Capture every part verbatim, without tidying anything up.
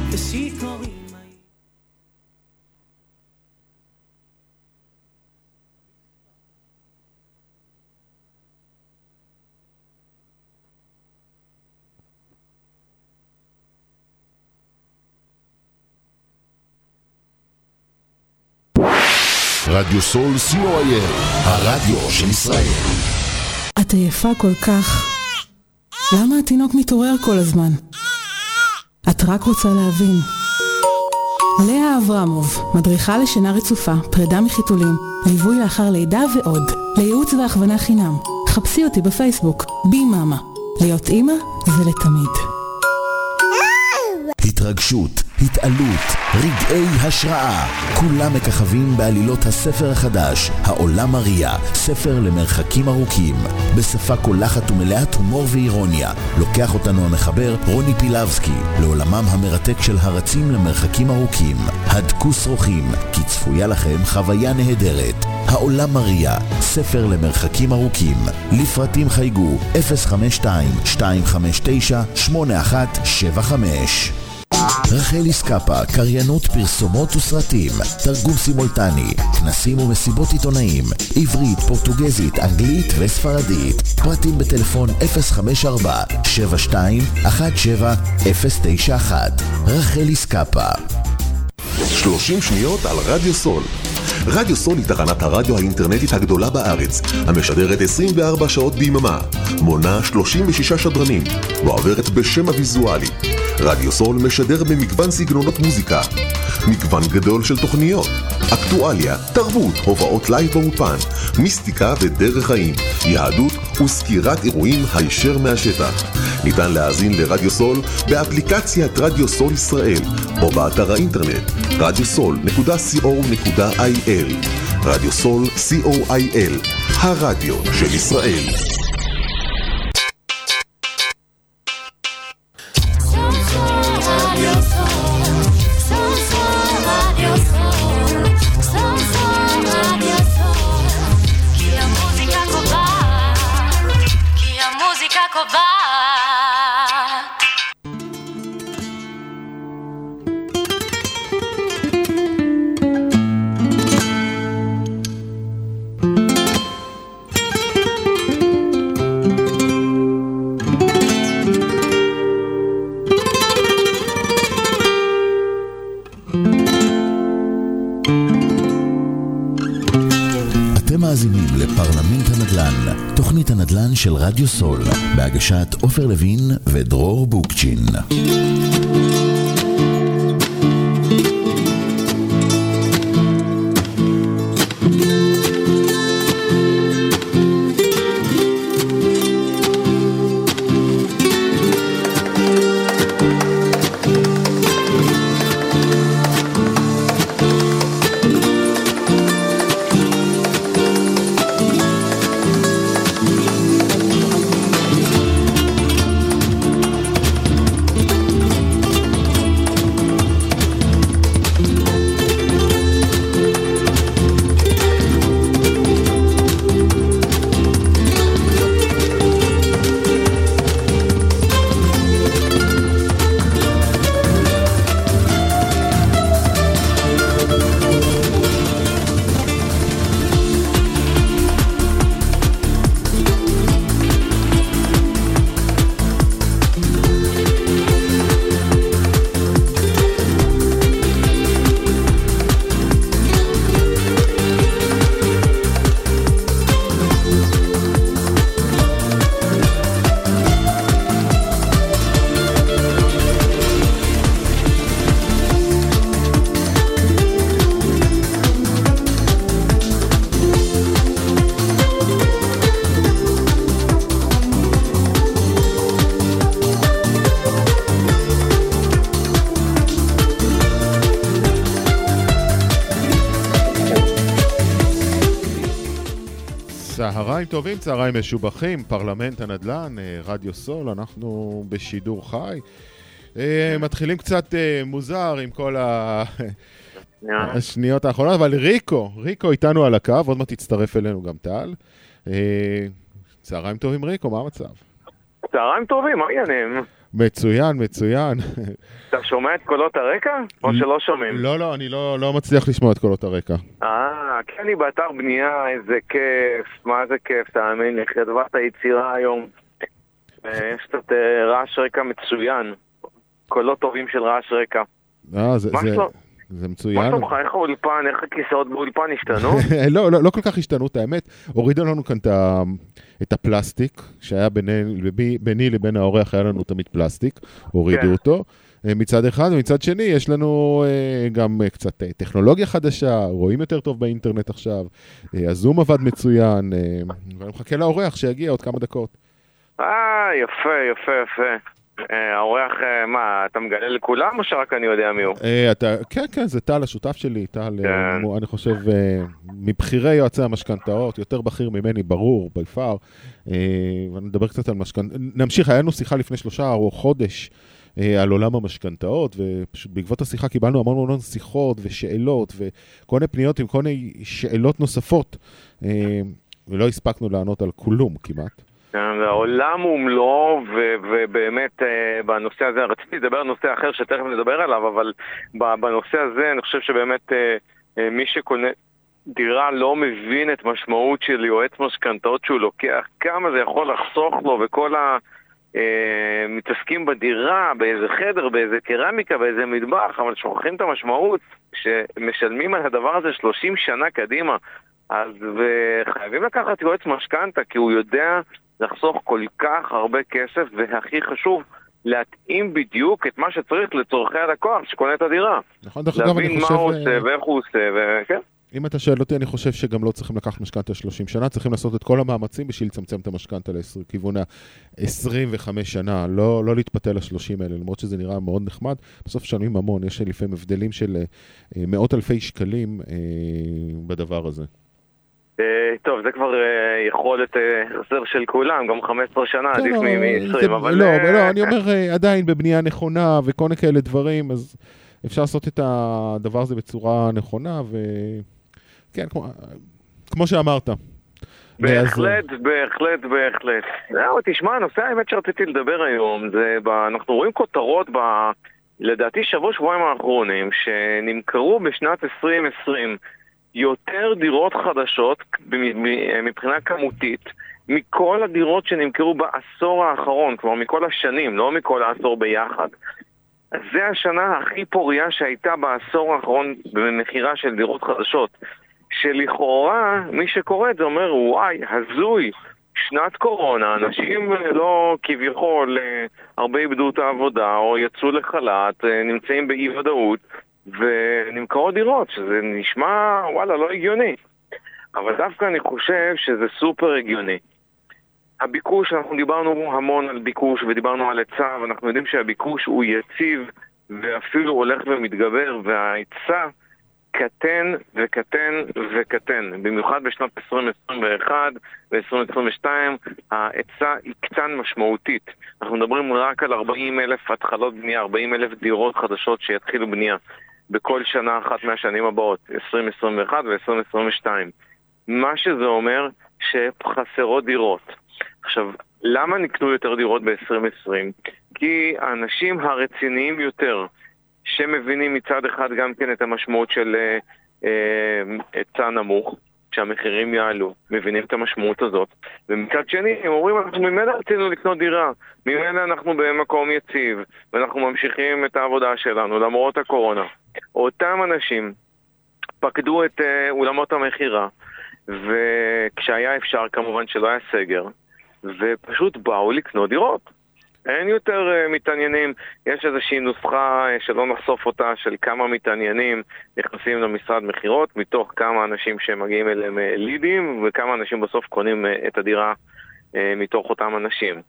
ושיכורים רדיו סול סי או איי אל, הרדיו של ישראל. את עייפה כל כך. למה התינוק מתעורר כל הזמן? את רק רוצה להבין. לאה אברמוב, מדריכה לשינה רצופה, פרידה מחיתולים, ליווי לאחר לידה ועוד. לייעוץ והכוונה חינם. חפשי אותי בפייסבוק, בי מאמה. להיות אימא זה לתמיד. התרגשות, התעלות, רגעי השראה, כולם מככבים בעלילות הספר החדש, העולם מריה, ספר למרחקים ארוכים. בשפה קולחת ומלאת הומור ואירוניה, לוקח אותנו המחבר רוני פילבסקי לעולמם המרתק של הרצים למרחקים ארוכים. הדקו שרוכים, כי צפויה לכם חוויה נהדרת. העולם מריה, ספר למרחקים ארוכים. לפרטים חייגו אפס חמש שתיים שתיים חמש תשע שמונה אחת שבע חמש. רחל סקאפה, קריינות פרסומות וסרטים, תרגום סימולטני, כנסים ומסיבות עיתונאים, עברית, פורטוגזית, אנגלית וספרדית. פרטים בטלפון אפס חמש ארבע שבע שתיים אחת שבע אפס תשע אחת. רחל סקאפה. שלושים שניות על רדיו סול. רדיו סול היא תחנת הרדיו האינטרנטית הגדולה בארץ, המשדרת עשרים וארבע שעות ביממה, מונה שלושים ושישה שדרנים, ועוברת בשם הוויזואלי. רדיו סול משדר במגוון סגנונות מוזיקה, מגוון גדול של תוכניות, אקטואליה, תרבות, הופעות לייב באופן, מיסטיקה ודרך חיים, יהדות וסקירת אירועים הישר מהשטח. ניתן להאזין לרדיו סול באפליקציית רדיו סול ישראל, או באתר האינטרנט רדיו סול נקודה סי או נקודה איי אל. רדיו סול סי או איי אל, הרדיו של ישראל. לפרלמנט הנדל"ן, תוכנית הנדל"ן של רדיו סול, בהגשת עופר לוין ודרור בוקצ'ין. צהריים טובים, צהריים משובחים, פרלמנט הנדל"ן, רדיו סול, אנחנו בשידור חי. מתחילים קצת מוזר עם כל השניות האחרונות, אבל ריקו, ריקו איתנו על הקו, עוד מעט תצטרף אלינו גם טל. צהריים טובים ריקו, מה המצב? צהריים טובים, מה העניינים? מצוין, מצוין. אתה שומע את קולות הרקע? או שלא שומעים? לא, לא, אני לא, לא מצליח לשמוע את קולות הרקע. אה, כן, אני באתר בנייה, איזה כיף, מה זה כיף, תאמין לי, חדוות היצירה היום. יש קצת רעש רקע מצוין, קולות טובים של רעש רקע. אה, זה, זה, זה מצוין. מה שלומך? איך האולפן, איך הכיסאות באולפן השתנו? לא, לא, לא כל כך השתנו, את האמת. הורידו לנו כאן את הפלסטיק, שהיה ביני, ביני לבין האורח, היה לנו תמיד פלסטיק, הורידו אותו. מצד אחד, ומצד שני, יש לנו גם קצת טכנולוגיה חדשה, רואים יותר טוב באינטרנט עכשיו, הזום עבד מצוין, ואני מחכה לאורח שיגיע עוד כמה דקות. אה, יפה, יפה, יפה. האורח, מה, אתה מגלה לכולם או שרק אני יודע מי הוא? כן, כן, זה טל, השותף שלי, טל, אני חושב, מבחירי יועצי המשכנתאות, יותר בכיר ממני, ברור, ביפר, ואני מדבר קצת על משכנתאות. נמשיך, היה לנו שיחה לפני שלושה או חודש, על עולם המשכנתאות, ופשוט בעקבות השיחה קיבלנו המון המון שיחות ושאלות, וכל מיני פניות עם כל מיני שאלות נוספות, ולא הספקנו לענות על כלום כמעט. העולם הוא מלוא, ובאמת בנושא הזה, רציתי לדבר על נושא אחר שתכף נדבר עליו, אבל בנושא הזה אני חושב שבאמת מי שקונה דירה לא מבין את משמעות של יועץ משכנתאות שהוא לוקח, כמה זה יכול לחסוך לו, וכל ה... מתעסקים בדירה, באיזה חדר, באיזה קרמיקה, באיזה מטבח, אבל שוכחים את המשמעות שמשלמים על הדבר הזה שלושים שנה קדימה. אז וחייבים לקחת יועץ משכנתא, כי הוא יודע לחסוך כל כך הרבה כסף, והכי חשוב, להתאים בדיוק את מה שצריך לצורכי הלקוח שקונה את הדירה. נכון, דרך אגב, אני חושב... להבין מה הוא עושה ואיך הוא עושה, וכן. אם אתה שואל אותי, אני חושב שגם לא צריכים לקחת משכנתא שלושים שנה, צריכים לעשות את כל המאמצים בשביל לצמצם את המשכנתא לכיוון ה-עשרים וחמש שנה, לא, לא להתפתל ל-שלושים האלה, למרות שזה נראה מאוד נחמד, בסוף שנים המון, יש לפעמים הבדלים של מאות אלפי שקלים בדבר הזה. טוב, זה כבר יכולת החזר של כולם, גם חמש עשרה שנה, עדיף מ-עשרים, אבל... לא, לא, אני אומר עדיין בבנייה נכונה וכל מיני כאלה דברים, אז אפשר לעשות את הדבר הזה בצורה נכונה, וכן, כמו שאמרת. בהחלט, בהחלט, בהחלט. תשמע, הנושא האמת שרציתי לדבר היום, אנחנו רואים כותרות ב... לדעתי שבוע שבועיים האחרונים, שנמכרו בשנת עשרים עשרים יותר דירות חדשות מבחינה כמותית מכל הדירות שנמכרו בעשור האחרון, כלומר מכל השנים, לא מכל העשור ביחד. זה השנה הכי פוריה שהייתה בעשור האחרון במחירה של דירות חדשות, שלכאורה מי שקורא את זה אומר וואי, הזוי, שנת קורונה, אנשים לא כביכול הרבה איבדו את העבודה או יצאו לחל"ת, נמצאים באי ודאות ונמכרות דירות, שזה נשמע וואלה לא הגיוני, אבל דווקא אני חושב שזה סופר הגיוני. הביקוש, אנחנו דיברנו המון על ביקוש ודיברנו על היצע, ואנחנו יודעים שהביקוש הוא יציב ואפילו הולך ומתגבר, וההיצע קטן וקטן וקטן. במיוחד בשנת עשרים עשרים ואחת ו-עשרים עשרים ושתיים ההיצע יקטן משמעותית. אנחנו מדברים רק על ארבעים אלף התחלות בנייה, ארבעים אלף דירות חדשות שיתחילו בנייה בכל שנה אחת מהשנים הבאות, עשרים עשרים ואחת ו-עשרים עשרים ושתיים. מה שזה אומר שחסרות דירות. עכשיו, למה נקנו יותר דירות ב-עשרים עשרים? כי האנשים הרציניים יותר, שמבינים מצד אחד גם כן את המשמעות של היצע נמוך, שהמחירים יעלו, מבינים את המשמעות הזאת, ומצד שני הם אומרים, אנחנו ממילא רצינו לקנות דירה, ממילא אנחנו במקום יציב, ואנחנו ממשיכים את העבודה שלנו למרות הקורונה. אותם אנשים פקדו את אולמות המחירה, וכשהיה אפשר כמובן שלא היה סגר, ופשוט באו לקנות דירות. אין יותר uh, מתעניינים, יש איזושהי נוסחה uh, שלא נחשוף אותה, של כמה מתעניינים נכנסים למשרד מחירות, מתוך כמה אנשים שמגיעים אליהם uh, לידים, וכמה אנשים בסוף קונים uh, את הדירה uh, מתוך אותם אנשים.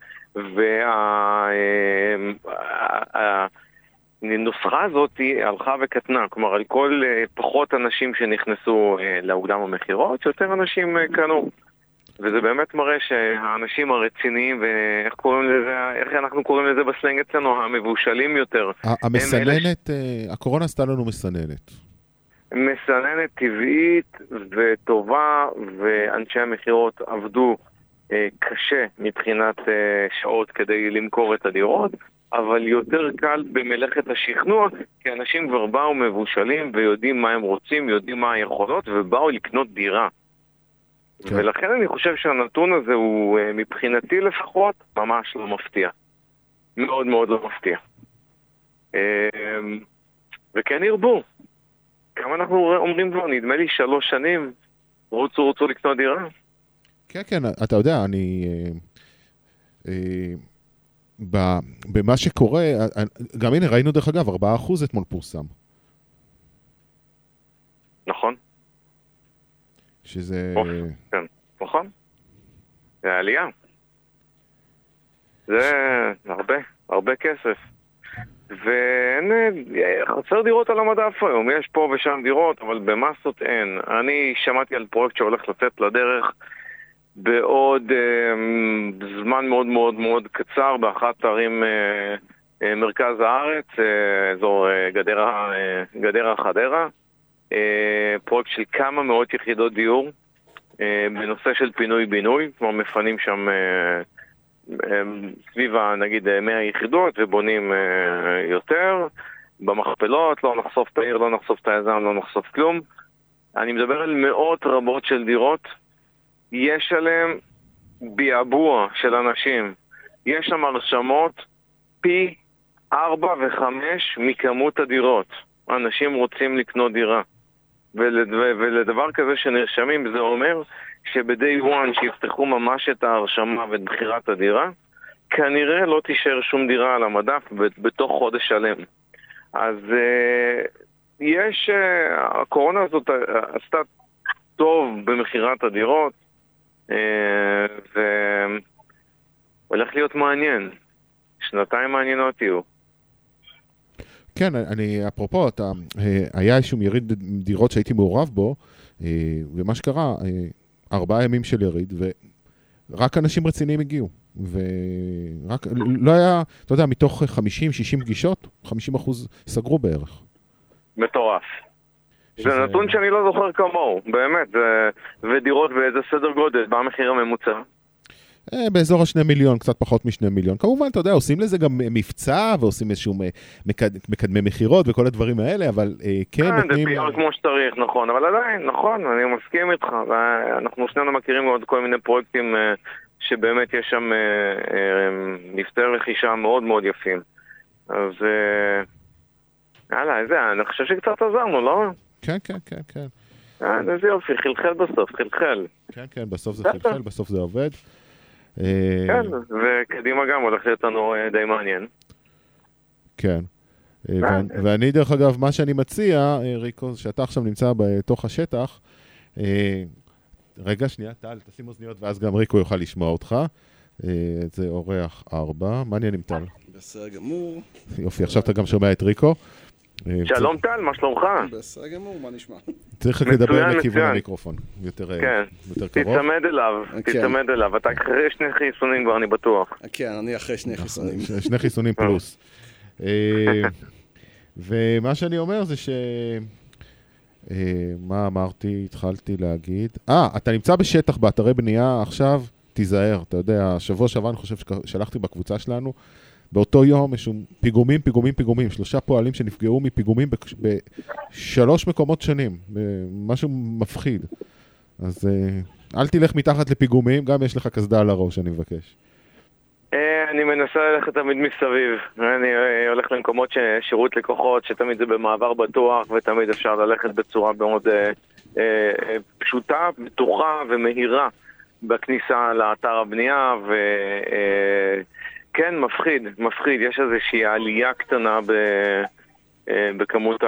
והנוסחה הזאת הלכה וקטנה, כלומר על כל uh, פחות אנשים שנכנסו uh, לאולם המחירות, יותר אנשים uh, קנו. וזה באמת מראה שהאנשים הרציניים, ואיך קוראים לזה, איך אנחנו קוראים לזה בסלנג אצלנו, המבושלים יותר. המסננת, הקורונה עשתה לנו מסננת. מסננת טבעית וטובה, ואנשי המחירות עבדו קשה מבחינת שעות כדי למכור את הדירות, אבל יותר קל במלאכת השכנוע, כי אנשים כבר באו מבושלים ויודעים מה הם רוצים, יודעים מה היכולות, ובאו לקנות דירה. כן. ולכן אני חושב שהנתון הזה הוא, מבחינתי לפחות, ממש לא מפתיע. מאוד מאוד לא מפתיע. וכן ירבו. כמה אנחנו אומרים כבר, נדמה לי שלוש שנים, רוצו רוצו לקנות דירה. כן, כן, אתה יודע, אני... אה, אה, במה שקורה, גם הנה ראינו דרך אגב, ארבעה אחוז אתמול פורסם. נכון. שזה... כן, נכון. זה עלייה. זה הרבה, הרבה כסף. ואין, חסר דירות על המדף היום, יש פה ושם דירות, אבל במסות אין. אני שמעתי על פרויקט שהולך לצאת לדרך בעוד אה, זמן מאוד מאוד מאוד קצר, באחת הערים אה, אה, מרכז הארץ, אה, אזור אה, גדרה, אה, גדרה חדרה, אה, פרויקט של כמה מאות יחידות דיור, אה, בנושא של פינוי-בינוי, כמו מפנים שם... אה, סביב נגיד מאה יחידות ובונים יותר במכפלות, לא נחשוף את העיר, לא נחשוף את היזם, לא נחשוף כלום. אני מדבר על מאות רבות של דירות, יש עליהם ביאבוע של אנשים, יש שם הרשמות פי ארבע וחמש מכמות הדירות. אנשים רוצים לקנות דירה, ולדבר כזה שנרשמים זה אומר שבדי וואן שיפתחו ממש את ההרשמה ואת בחירת הדירה, כנראה לא תישאר שום דירה על המדף בתוך חודש שלם. אז יש, הקורונה הזאת עשתה טוב במחירת הדירות, והולך להיות מעניין. שנתיים מעניינות יהיו. כן, אני, אפרופו, אתה, היה איזשהו יריד דירות שהייתי מעורב בו, ומה שקרה, ארבעה ימים של יריד, ורק אנשים רציניים הגיעו. ורק, לא היה, אתה יודע, מתוך חמישים שישים פגישות, חמישים אחוז סגרו בערך. מטורף. שזה... זה נתון שאני לא זוכר כמוהו, באמת. זה... ודירות באיזה סדר גודל, מה המחיר הממוצע? באזור השני מיליון, קצת פחות משני מיליון. כמובן, אתה יודע, עושים לזה גם מבצע, ועושים איזשהו מקדמי מחירות וכל הדברים האלה, אבל כן נותנים... זה פיור כמו שצריך, נכון, אבל עדיין, נכון, אני מסכים איתך. אנחנו שנינו מכירים עוד כל מיני פרויקטים שבאמת יש שם נפטי רכישה מאוד מאוד יפים. אז... יאללה, איזה, אני חושב שקצת עזרנו, לא? כן, כן, כן, כן. איזה יופי, חלחל בסוף, חלחל. כן, כן, בסוף זה חלחל, בסוף זה עובד. כן, וקדימה גם הולך להיות לנו די מעניין. כן. ואני דרך אגב, מה שאני מציע, ריקו, שאתה עכשיו נמצא בתוך השטח, רגע, שנייה, טל, תשים אוזניות, ואז גם ריקו יוכל לשמוע אותך. זה אורח ארבע. מה אני נמטל? בסדר גמור. יופי, עכשיו אתה גם שומע את ריקו. שלום טל, מה שלומך? בסדר גמור, מה נשמע? צריך לדבר לכיוון המיקרופון, יותר קרוב. תצמד אליו, תצמד אליו. אתה אחרי שני חיסונים כבר, אני בטוח. כן, אני אחרי שני חיסונים. שני חיסונים פלוס. ומה שאני אומר זה ש... מה אמרתי, התחלתי להגיד? אה, אתה נמצא בשטח באתרי בנייה עכשיו, תיזהר. אתה יודע, השבוע שעבר אני חושב ששלחתי בקבוצה שלנו, באותו יום יש פיגומים, פיגומים, פיגומים. שלושה פועלים שנפגעו מפיגומים בשלוש מקומות שונים. משהו מפחיד. אז אל תלך מתחת לפיגומים, גם יש לך כסדה על הראש, אני מבקש. אני מנסה ללכת תמיד מסביב. אני הולך למקומות שירות לקוחות, שתמיד זה במעבר בטוח, ותמיד אפשר ללכת בצורה מאוד פשוטה, בטוחה ומהירה בכניסה לאתר הבנייה, ו... כן, מפחיד, מפחיד. יש איזושהי עלייה קטנה ב, בכמות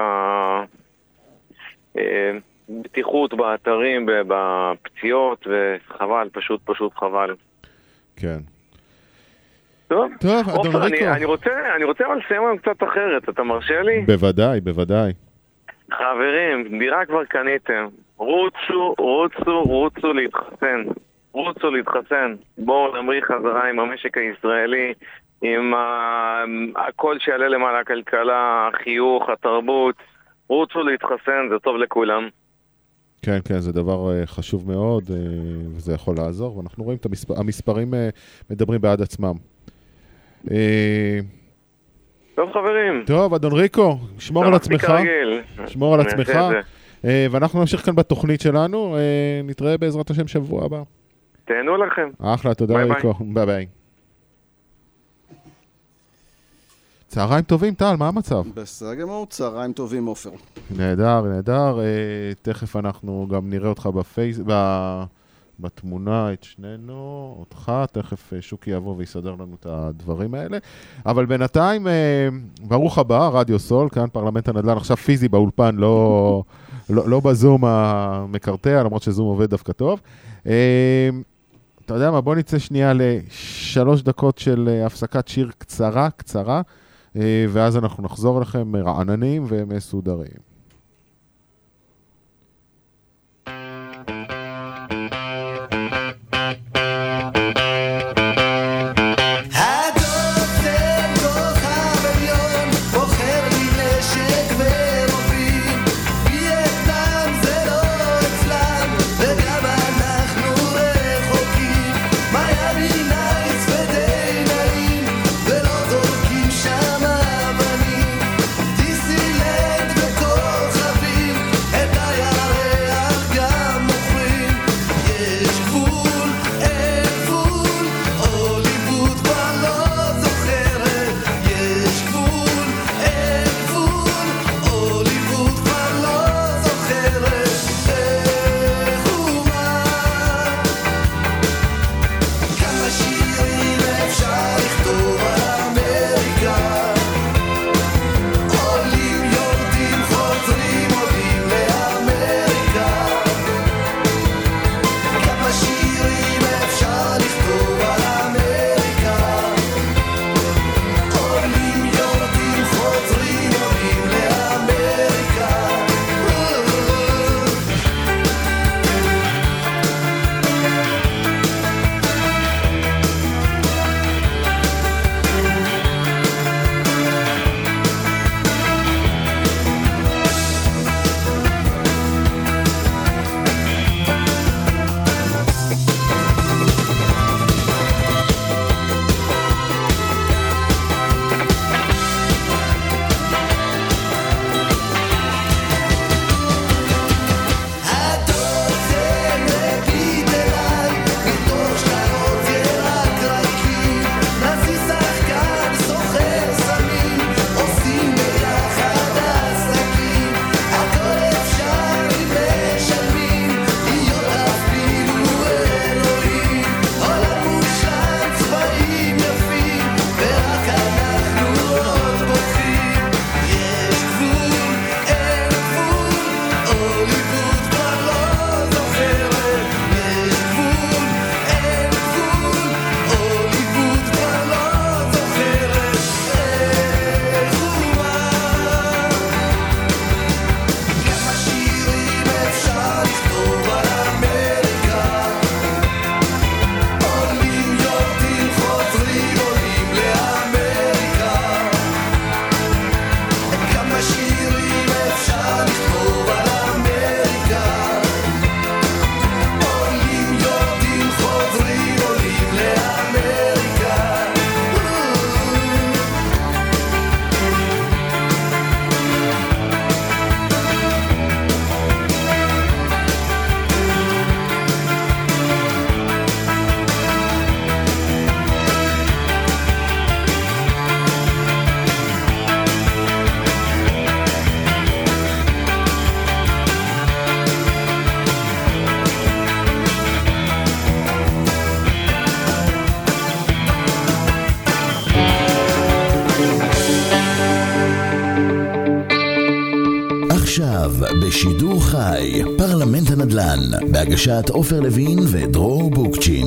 הבטיחות באתרים, בפציעות, וחבל, פשוט פשוט חבל. כן. טוב, טוב, אדון ריקו. אני, אני רוצה, אני רוצה אבל לסיים היום קצת אחרת, אתה מרשה לי? בוודאי, בוודאי. חברים, דירה כבר קניתם. רוצו, רוצו, רוצו להתחסן. רוצו להתחסן, בואו נמריא חזרה עם המשק הישראלי, עם הכל שיעלה למעלה, הכלכלה, החיוך, התרבות. רוצו להתחסן, זה טוב לכולם. כן, כן, זה דבר חשוב מאוד, וזה יכול לעזור, ואנחנו רואים את המספר, המספרים מדברים בעד עצמם. טוב חברים. טוב, אדון ריקו, שמור על עצמך. שמור על עצמך. ואנחנו נמשיך כאן בתוכנית שלנו. נתראה בעזרת השם שבוע הבא. תהנו לכם. אחלה, תודה ריקו. ביי ביי. צהריים טובים, טל, מה המצב? בסדר גמור, צהריים טובים, עופר. נהדר, נהדר. תכף אנחנו גם נראה אותך בפייס... בתמונה את שנינו, אותך, תכף שוקי יבוא ויסדר לנו את הדברים האלה. אבל בינתיים, ברוך הבא, רדיו סול, כאן פרלמנט הנדל"ן, עכשיו פיזי באולפן, לא, לא, לא בזום המקרטע, למרות שזום עובד דווקא טוב. אתה יודע מה, בוא נצא שנייה לשלוש דקות של הפסקת שיר קצרה, קצרה, ואז אנחנו נחזור לכם רעננים ומסודרים. עכשיו בשידור חי, פרלמנט הנדל"ן, בהגשת עופר לוין ודרור בוקצ'ין.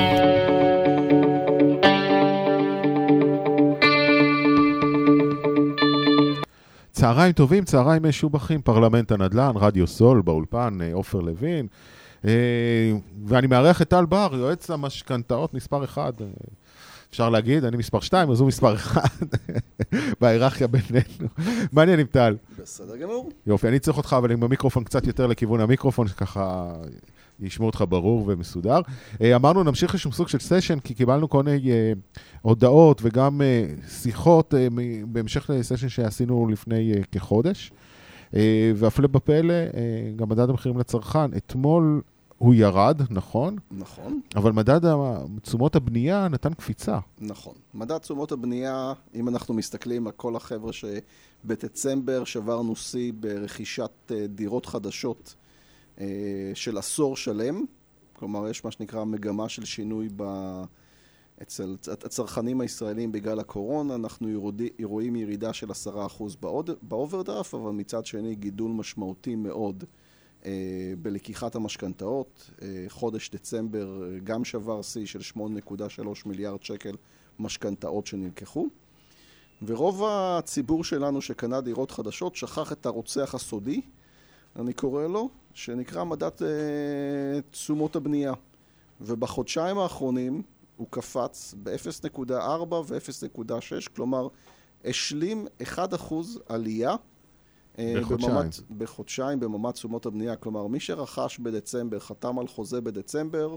צהריים טובים, צהריים משובחים, פרלמנט הנדל"ן, רדיו סול, באולפן, עופר לוין. ואני מארח את טל בר, יועץ המשכנתאות מספר אחד. אפשר להגיד, אני מספר שתיים, אז הוא מספר אחד. בהיררכיה בינינו. מעניין עם טל. בסדר גמור. יופי, אני צריך אותך, אבל עם המיקרופון קצת יותר לכיוון המיקרופון, שככה ישמעו אותך ברור ומסודר. אמרנו, נמשיך לשום סוג של סשן, כי קיבלנו כל מיני הודעות וגם שיחות בהמשך לסשן שעשינו לפני כחודש. והפלא בפלא, גם מדד המחירים לצרכן, אתמול הוא ירד, נכון? נכון. אבל מדד תשומות הבנייה נתן קפיצה. נכון. מדד תשומות הבנייה, אם אנחנו מסתכלים על כל החבר'ה שבדצמבר שברנו שיא ברכישת דירות חדשות של עשור שלם, כלומר יש מה שנקרא מגמה של שינוי ב... אצל הצרכנים הישראלים בגלל הקורונה, אנחנו ירודי, רואים ירידה של עשרה אחוז באוברדרפט, אבל מצד שני גידול משמעותי מאוד אה, בלקיחת המשכנתאות. אה, חודש דצמבר גם שבר שיא של שמונה נקודה שלוש מיליארד שקל משכנתאות שנלקחו. ורוב הציבור שלנו שקנה דירות חדשות שכח את הרוצח הסודי, אני קורא לו, שנקרא מדד אה, תשומות הבנייה. ובחודשיים האחרונים הוא קפץ ב-אפס נקודה ארבע ו-אפס נקודה שש, כלומר, השלים אחד אחוז עלייה בחודשיים. בממד, בחודשיים בממד תשומות הבנייה. כלומר, מי שרכש בדצמבר, חתם על חוזה בדצמבר,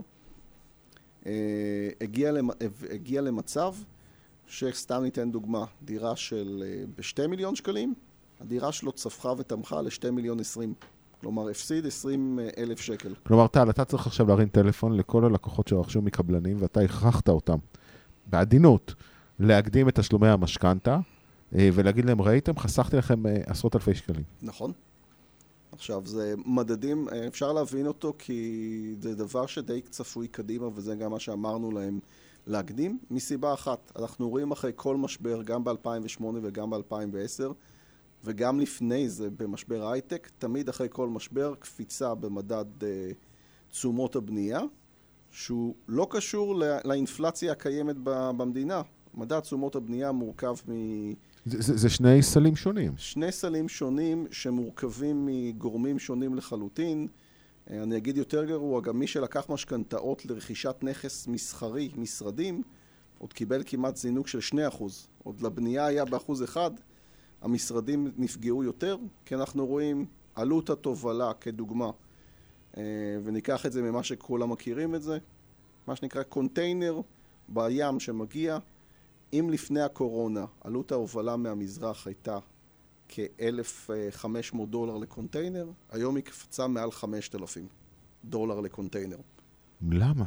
הגיע, למ, הגיע למצב שסתם ניתן דוגמה, דירה של בשתי מיליון שקלים, הדירה שלו צפחה ותמכה לשתי מיליון עשרים. כלומר, הפסיד עשרים אלף שקל. כלומר, טל, אתה צריך עכשיו להרים טלפון לכל הלקוחות שרכשו מקבלנים, ואתה הכרחת אותם, בעדינות, להקדים את תשלומי המשכנתה, ולהגיד להם, ראיתם, חסכתי לכם עשרות אלפי שקלים. נכון. עכשיו, זה מדדים, אפשר להבין אותו, כי זה דבר שדי צפוי קדימה, וזה גם מה שאמרנו להם להקדים, מסיבה אחת. אנחנו רואים אחרי כל משבר, גם ב-אלפיים ושמונה וגם ב-אלפיים ועשר, וגם לפני זה במשבר הייטק, תמיד אחרי כל משבר קפיצה במדד uh, תשומות הבנייה, שהוא לא קשור לא, לאינפלציה הקיימת במדינה. מדד תשומות הבנייה מורכב מ... זה, זה, זה שני סלים שונים. שני סלים שונים שמורכבים מגורמים שונים לחלוטין. אני אגיד יותר גרוע, גם מי שלקח משכנתאות לרכישת נכס מסחרי, משרדים, עוד קיבל כמעט זינוק של שני אחוז. עוד לבנייה היה באחוז אחד, המשרדים נפגעו יותר, כי אנחנו רואים עלות התובלה כדוגמה, וניקח את זה ממה שכולם מכירים את זה, מה שנקרא קונטיינר בים שמגיע. אם לפני הקורונה עלות ההובלה מהמזרח הייתה כ-אלף וחמש מאות דולר לקונטיינר, היום היא קפצה מעל חמשת אלפים דולר לקונטיינר. למה?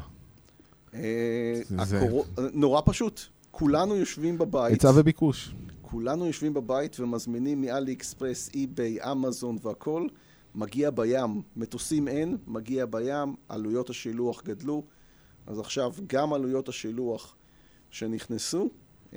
נורא פשוט. כולנו יושבים בבית. היצע וביקוש. כולנו יושבים בבית ומזמינים מאלי אקספרס, אי-ביי, אמזון והכל. מגיע בים. מטוסים אין, מגיע בים. עלויות השילוח גדלו. אז עכשיו גם עלויות השילוח שנכנסו, אה,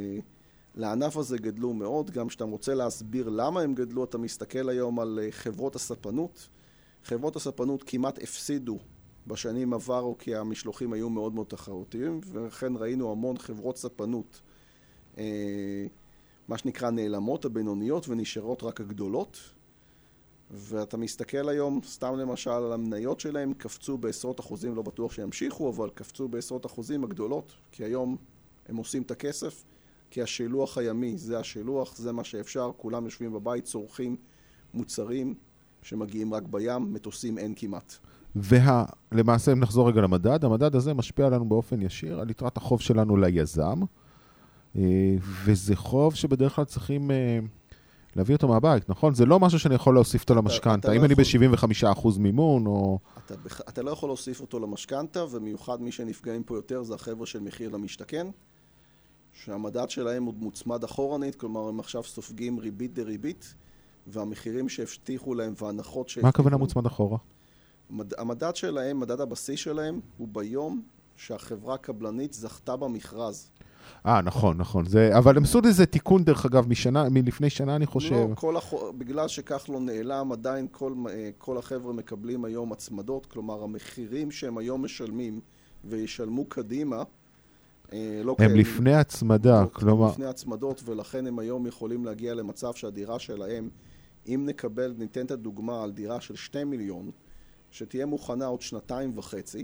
לענף הזה גדלו מאוד. גם כשאתה רוצה להסביר למה הם גדלו, אתה מסתכל היום על חברות הספנות. חברות הספנות כמעט הפסידו בשנים עברו, כי המשלוחים היו מאוד מאוד תחרותיים, ולכן ראינו המון חברות ספנות, אה, מה שנקרא נעלמות, הבינוניות, ונשארות רק הגדולות. ואתה מסתכל היום, סתם למשל, על המניות שלהם, קפצו בעשרות אחוזים, לא בטוח שימשיכו, אבל קפצו בעשרות אחוזים הגדולות, כי היום הם עושים את הכסף, כי השילוח הימי, זה השילוח, זה מה שאפשר, כולם יושבים בבית, צורכים מוצרים שמגיעים רק בים, מטוסים אין כמעט. ולמעשה, אם נחזור רגע למדד, המדד הזה משפיע עלינו באופן ישיר, על יתרת החוב שלנו ליזם, וזה חוב שבדרך כלל צריכים להביא אותו מהבית, נכון? זה לא משהו שאני יכול להוסיף אותו למשכנתה. אם אני ב-שבעים וחמישה אחוז מימון, או... אתה לא יכול להוסיף אותו למשכנתה, ומיוחד מי שנפגעים פה יותר זה החבר'ה של מחיר למשתכן, שהמדד שלהם עוד מוצמד אחורנית, כלומר הם עכשיו סופגים ריבית דריבית, והמחירים שהבטיחו להם וההנחות שהבטיחו... מה הכוונה מוצמד אחורה? המדד שלהם, מדד הבסיס שלהם, הוא ביום שהחברה הקבלנית זכתה במכרז. אה, נכון, נכון. זה, אבל הם עשו איזה תיקון, דרך אגב, משנה, מלפני שנה, אני חושב. לא, כל הח... בגלל שכך לא נעלם, עדיין כל, כל החבר'ה מקבלים היום הצמדות, כלומר, המחירים שהם היום משלמים וישלמו קדימה, לא הם כאלה, לפני הצמדה, לא, כלומר... לפני הצמדות, ולכן הם היום יכולים להגיע למצב שהדירה שלהם, אם נקבל, ניתן את הדוגמה על דירה של שתי מיליון, שתהיה מוכנה עוד שנתיים וחצי,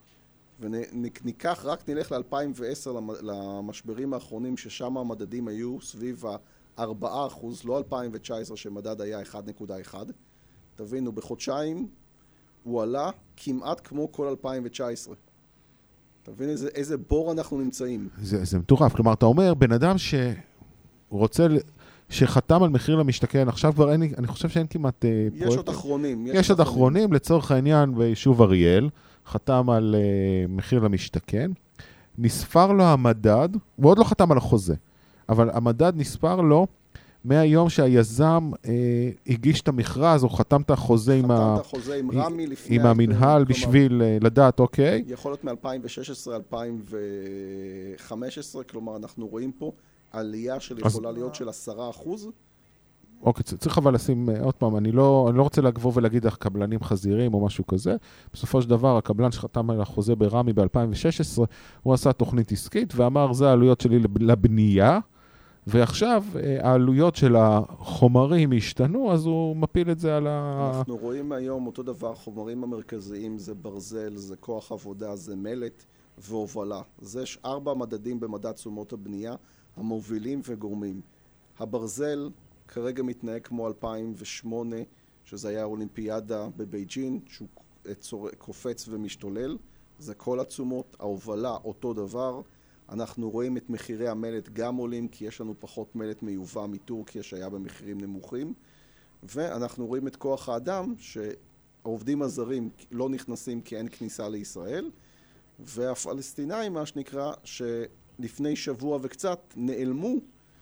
וניקח, רק נלך ל-אלפיים ועשר למשברים האחרונים, ששם המדדים היו סביב ה-ארבעה אחוז, לא אלפיים ותשע עשרה שמדד היה אחת נקודה אחת. תבינו, בחודשיים הוא עלה כמעט כמו כל אלפיים תשע עשרה. אתה מבין איזה, איזה בור אנחנו נמצאים? זה, זה מטורף. כלומר, אתה אומר, בן אדם שרוצה, שחתם על מחיר למשתכן, עכשיו כבר אין, אני חושב שאין כמעט יש פרויקט. עוד אחרונים. יש, יש עוד אחרונים. אחרונים, לצורך העניין, ביישוב אריאל, חתם על uh, מחיר למשתכן, נספר לו המדד, הוא עוד לא חתם על החוזה, אבל המדד נספר לו, מהיום שהיזם אה, הגיש את המכרז, או חתם את החוזה עם, ה... החוזה עם רמי לפני... עם המנהל בשביל כלומר, לדעת, אוקיי. יכול להיות מ-אלפיים ושש עשרה עד אלפיים וחמש עשרה, כלומר אנחנו רואים פה עלייה של יכולה אז... להיות של עשרה אחוז. אוקיי, צריך אבל לשים, עוד פעם, אני לא, אני לא רוצה לגבור ולהגיד איך קבלנים חזירים או משהו כזה. בסופו של דבר, הקבלן שחתם על החוזה ברמי ב-אלפיים ושש עשרה, הוא עשה תוכנית עסקית ואמר, זה העלויות שלי לבנייה, ועכשיו העלויות של החומרים השתנו, אז הוא מפיל את זה על ה... אנחנו רואים היום אותו דבר, חומרים המרכזיים זה ברזל, זה כוח עבודה, זה מלט והובלה. זה יש ארבע מדדים במדד תשומות הבנייה, המובילים וגורמים. הברזל כרגע מתנהג כמו אלפיים ושמונה, שזה היה האולימפיאדה בבייג'ין, שהוא קופץ ומשתולל. זה כל התשומות, ההובלה אותו דבר. אנחנו רואים את מחירי המלט גם עולים, כי יש לנו פחות מלט מיובא מטורקיה שהיה במחירים נמוכים. ואנחנו רואים את כוח האדם, שהעובדים הזרים לא נכנסים כי אין כניסה לישראל. והפלסטינאים, מה שנקרא, שלפני שבוע וקצת נעלמו,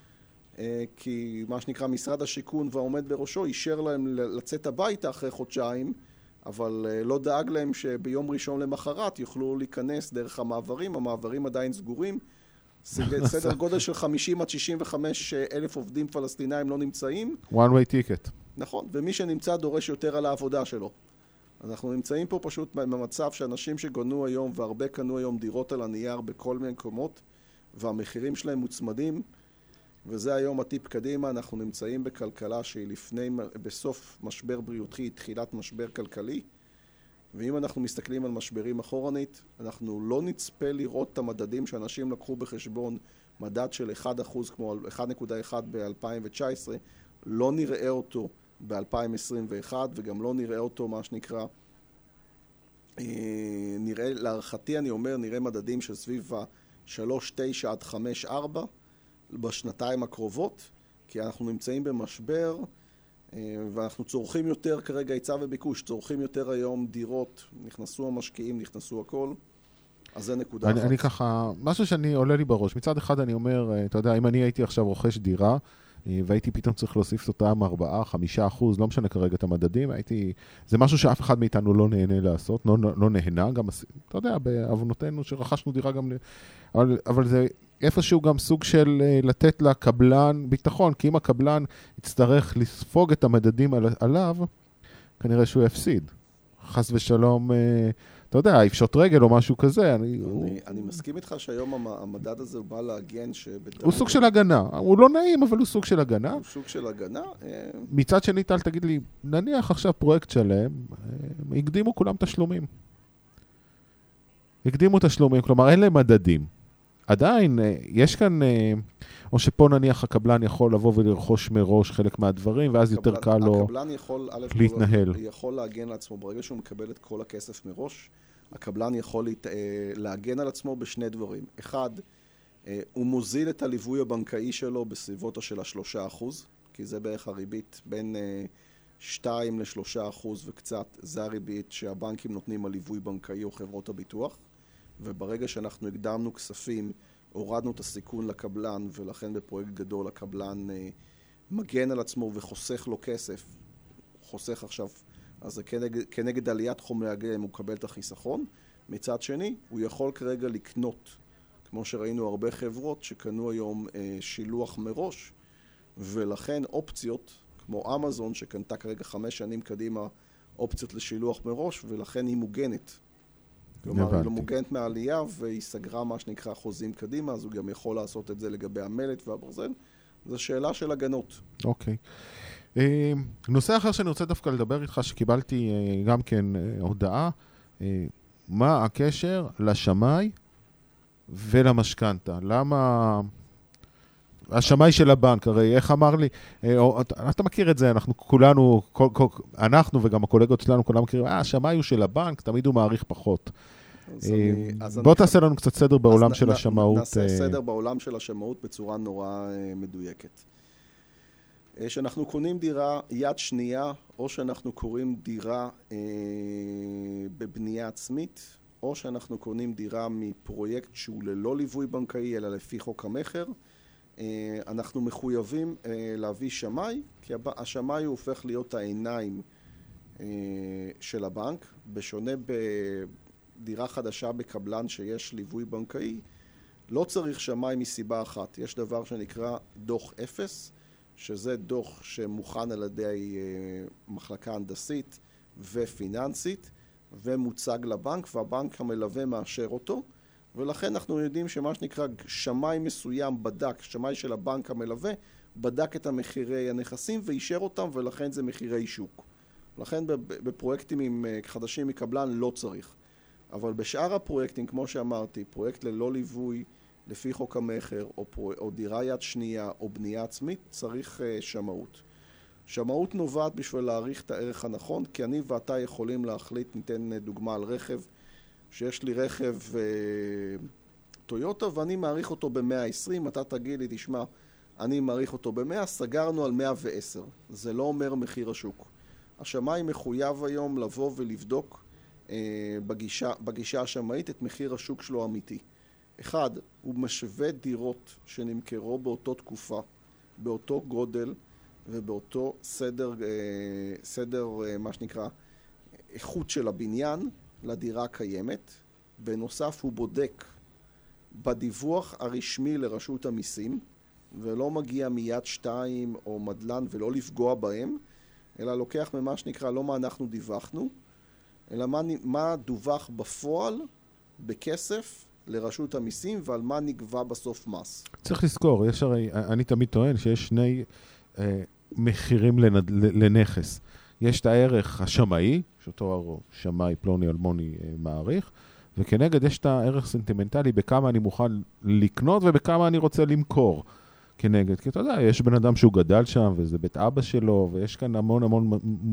כי מה שנקרא משרד השיכון והעומד בראשו אישר להם לצאת הביתה אחרי חודשיים, אבל לא דאג להם שביום ראשון למחרת יוכלו להיכנס דרך המעברים, המעברים עדיין סגורים, סדר גודל של חמישים עד שישים וחמישה אלף עובדים פלסטינאים לא נמצאים. one way ticket. נכון, ומי שנמצא דורש יותר על העבודה שלו. אנחנו נמצאים פה פשוט במצב שאנשים שגונו היום, והרבה קנו היום דירות על הנייר בכל מיני מקומות, והמחירים שלהם מוצמדים, וזה היום הטיפ קדימה. אנחנו נמצאים בכלכלה שהיא לפני, בסוף משבר בריאותי, תחילת משבר כלכלי, ואם אנחנו מסתכלים על משברים אחורנית, אנחנו לא נצפה לראות את המדדים שאנשים לקחו בחשבון, מדד של אחד אחוז כמו אחת נקודה אחת ב-אלפיים תשע עשרה, לא נראה אותו ב-אלפיים עשרים ואחת, וגם לא נראה אותו מה שנקרא, נראה, להערכתי אני אומר, נראה מדדים של סביב ה-שלוש נקודה תשע עד חמש נקודה ארבע, בשנתיים הקרובות, כי אנחנו נמצאים במשבר, ואנחנו צורכים יותר כרגע היצע וביקוש, צורכים יותר היום דירות, נכנסו המשקיעים, נכנסו הכל, אז זה נקודה אני, אחת. אני ככה, משהו שאני עולה לי בראש, מצד אחד אני אומר, אתה יודע, אם אני הייתי עכשיו רוכש דירה, והייתי פתאום צריך להוסיף אותם ארבעה, חמישה אחוז, לא משנה כרגע את המדדים, הייתי, זה משהו שאף אחד מאיתנו לא נהנה לעשות, לא, לא נהנה, גם, אתה יודע, בעוונותינו שרכשנו דירה גם, אבל, אבל זה איפשהו גם סוג של לתת לקבלן ביטחון, כי אם הקבלן יצטרך לספוג את המדדים על, עליו, כנראה שהוא יפסיד. חס ושלום, אתה יודע, יפשוט רגל או משהו כזה. אני, אני, הוא... אני מסכים איתך שהיום המדד הזה הוא בא להגן שבתאום... הוא סוג של הגנה. הוא לא נעים, אבל הוא סוג של הגנה. הוא סוג של הגנה. מצד שני, טל, תגיד לי, נניח עכשיו פרויקט שלם, הקדימו כולם תשלומים. הקדימו תשלומים, כלומר, אין להם מדדים. עדיין, יש כאן, או שפה נניח הקבלן יכול לבוא ולרכוש מראש חלק מהדברים, ואז יותר קל לו להתנהל. הקבלן יכול להגן על עצמו, ברגע שהוא מקבל את כל הכסף מראש, הקבלן יכול להגן על עצמו בשני דברים. אחד, הוא מוזיל את הליווי הבנקאי שלו בסביבותו של השלושה אחוז, כי זה בערך הריבית בין שתיים לשלושה אחוז וקצת, זה הריבית שהבנקים נותנים על ליווי בנקאי או חברות הביטוח. וברגע שאנחנו הקדמנו כספים, הורדנו את הסיכון לקבלן, ולכן בפרויקט גדול הקבלן אה, מגן על עצמו וחוסך לו כסף, חוסך עכשיו, אז זה כנגד, כנגד עליית חומרי הגלם הוא מקבל את החיסכון. מצד שני, הוא יכול כרגע לקנות, כמו שראינו הרבה חברות שקנו היום אה, שילוח מראש, ולכן אופציות, כמו אמזון שקנתה כרגע חמש שנים קדימה אופציות לשילוח מראש, ולכן היא מוגנת. כלומר, היא לא מוגנת מהעלייה, והיא סגרה מה שנקרא חוזים קדימה, אז הוא גם יכול לעשות את זה לגבי המלט והברזל. זו שאלה של הגנות. אוקיי. נושא אחר שאני רוצה דווקא לדבר איתך, שקיבלתי גם כן הודעה, מה הקשר לשמאי ולמשכנתה? למה... השמאי של הבנק, הרי איך אמר לי, אתה מכיר את זה, אנחנו כולנו, אנחנו וגם הקולגות שלנו, כולם מכירים, אה, השמאי הוא של הבנק, תמיד הוא מעריך פחות. בוא תעשה לנו קצת סדר בעולם של השמאות. נעשה סדר בעולם של השמאות בצורה נורא מדויקת. שאנחנו קונים דירה יד שנייה, או שאנחנו קוראים דירה אה, בבנייה עצמית, או שאנחנו קונים דירה מפרויקט שהוא ללא ליווי בנקאי, אלא לפי חוק המחר, אה, אנחנו מחויבים אה, להביא שמאי, כי השמאי הוא הופך להיות העיניים אה, של הבנק, בשונה בדירה חדשה בקבלן שיש ליווי בנקאי, לא צריך שמאי מסיבה אחת. יש דבר שנקרא דוח אפס, שזה דוח שמוכן על ידי מחלקה הנדסית ופיננסית ומוצג לבנק, והבנק המלווה מאשר אותו, ולכן אנחנו יודעים שמה שנקרא שמאי מסוים בדק, שמאי של הבנק המלווה, בדק את המחירי הנכסים ואישר אותם, ולכן זה מחירי שוק. לכן בפרויקטים עם חדשים מקבלן לא צריך. אבל בשאר הפרויקטים, כמו שאמרתי, פרויקט ללא ליווי, לפי חוק המחר, או, פרו, או דירה יד שנייה, או בנייה עצמית, צריך uh, שמאות. שמאות נובעת בשביל להעריך את הערך הנכון, כי אני ואתה יכולים להחליט, ניתן דוגמה על רכב, שיש לי רכב uh, טויוטה, ואני מעריך אותו ב-מאה ועשרים, אתה תגיד לי, תשמע, אני מעריך אותו ב-מאה, סגרנו על מאה ועשר. זה לא אומר מחיר השוק. השמאי מחויב היום לבוא ולבדוק uh, בגישה, בגישה השמאית את מחיר השוק שלו האמיתי. אחד, הוא משווה דירות שנמכרו באותו תקופה, באותו גודל ובאותו סדר, סדר, מה שנקרא, איכות של הבניין לדירה הקיימת. בנוסף, הוא בודק בדיווח הרשמי לרשות המיסים, ולא מגיע מיד שתיים או מדלן ולא לפגוע בהם, אלא לוקח ממה שנקרא לא מה אנחנו דיווחנו, אלא מה, מה דווח בפועל בכסף לרשות המיסים, ועל מה נגבה בסוף מס. צריך לזכור, יש הרי, אני תמיד טוען שיש שני אה, מחירים לנד, לנכס. יש את הערך השמאי, שאותו שמאי פלוני אלמוני אה, מעריך, וכנגד יש את הערך סנטימנטלי, בכמה אני מוכן לקנות ובכמה אני רוצה למכור כנגד. כי אתה יודע, יש בן אדם שהוא גדל שם, וזה בית אבא שלו, ויש כאן המון המון...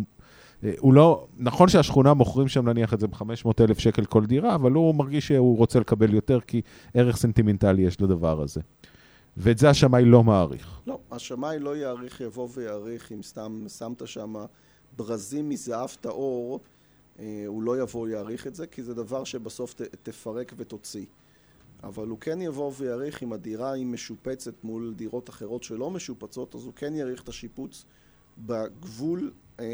הוא לא, נכון שהשכונה מוכרים שם נניח את זה ב-חמש מאות אלף שקל כל דירה, אבל הוא מרגיש שהוא רוצה לקבל יותר, כי ערך סנטימנטלי יש לדבר הזה. ואת זה השמאי לא מעריך. לא, השמאי לא יעריך, יבוא ויעריך, אם סתם שמת שם ברזים מזהב טהור, הוא לא יבוא ויעריך את זה, כי זה דבר שבסוף ת, תפרק ותוציא. אבל הוא כן יבוא ויעריך, אם הדירה היא משופצת מול דירות אחרות שלא משופצות, אז הוא כן יעריך את השיפוץ בגבול,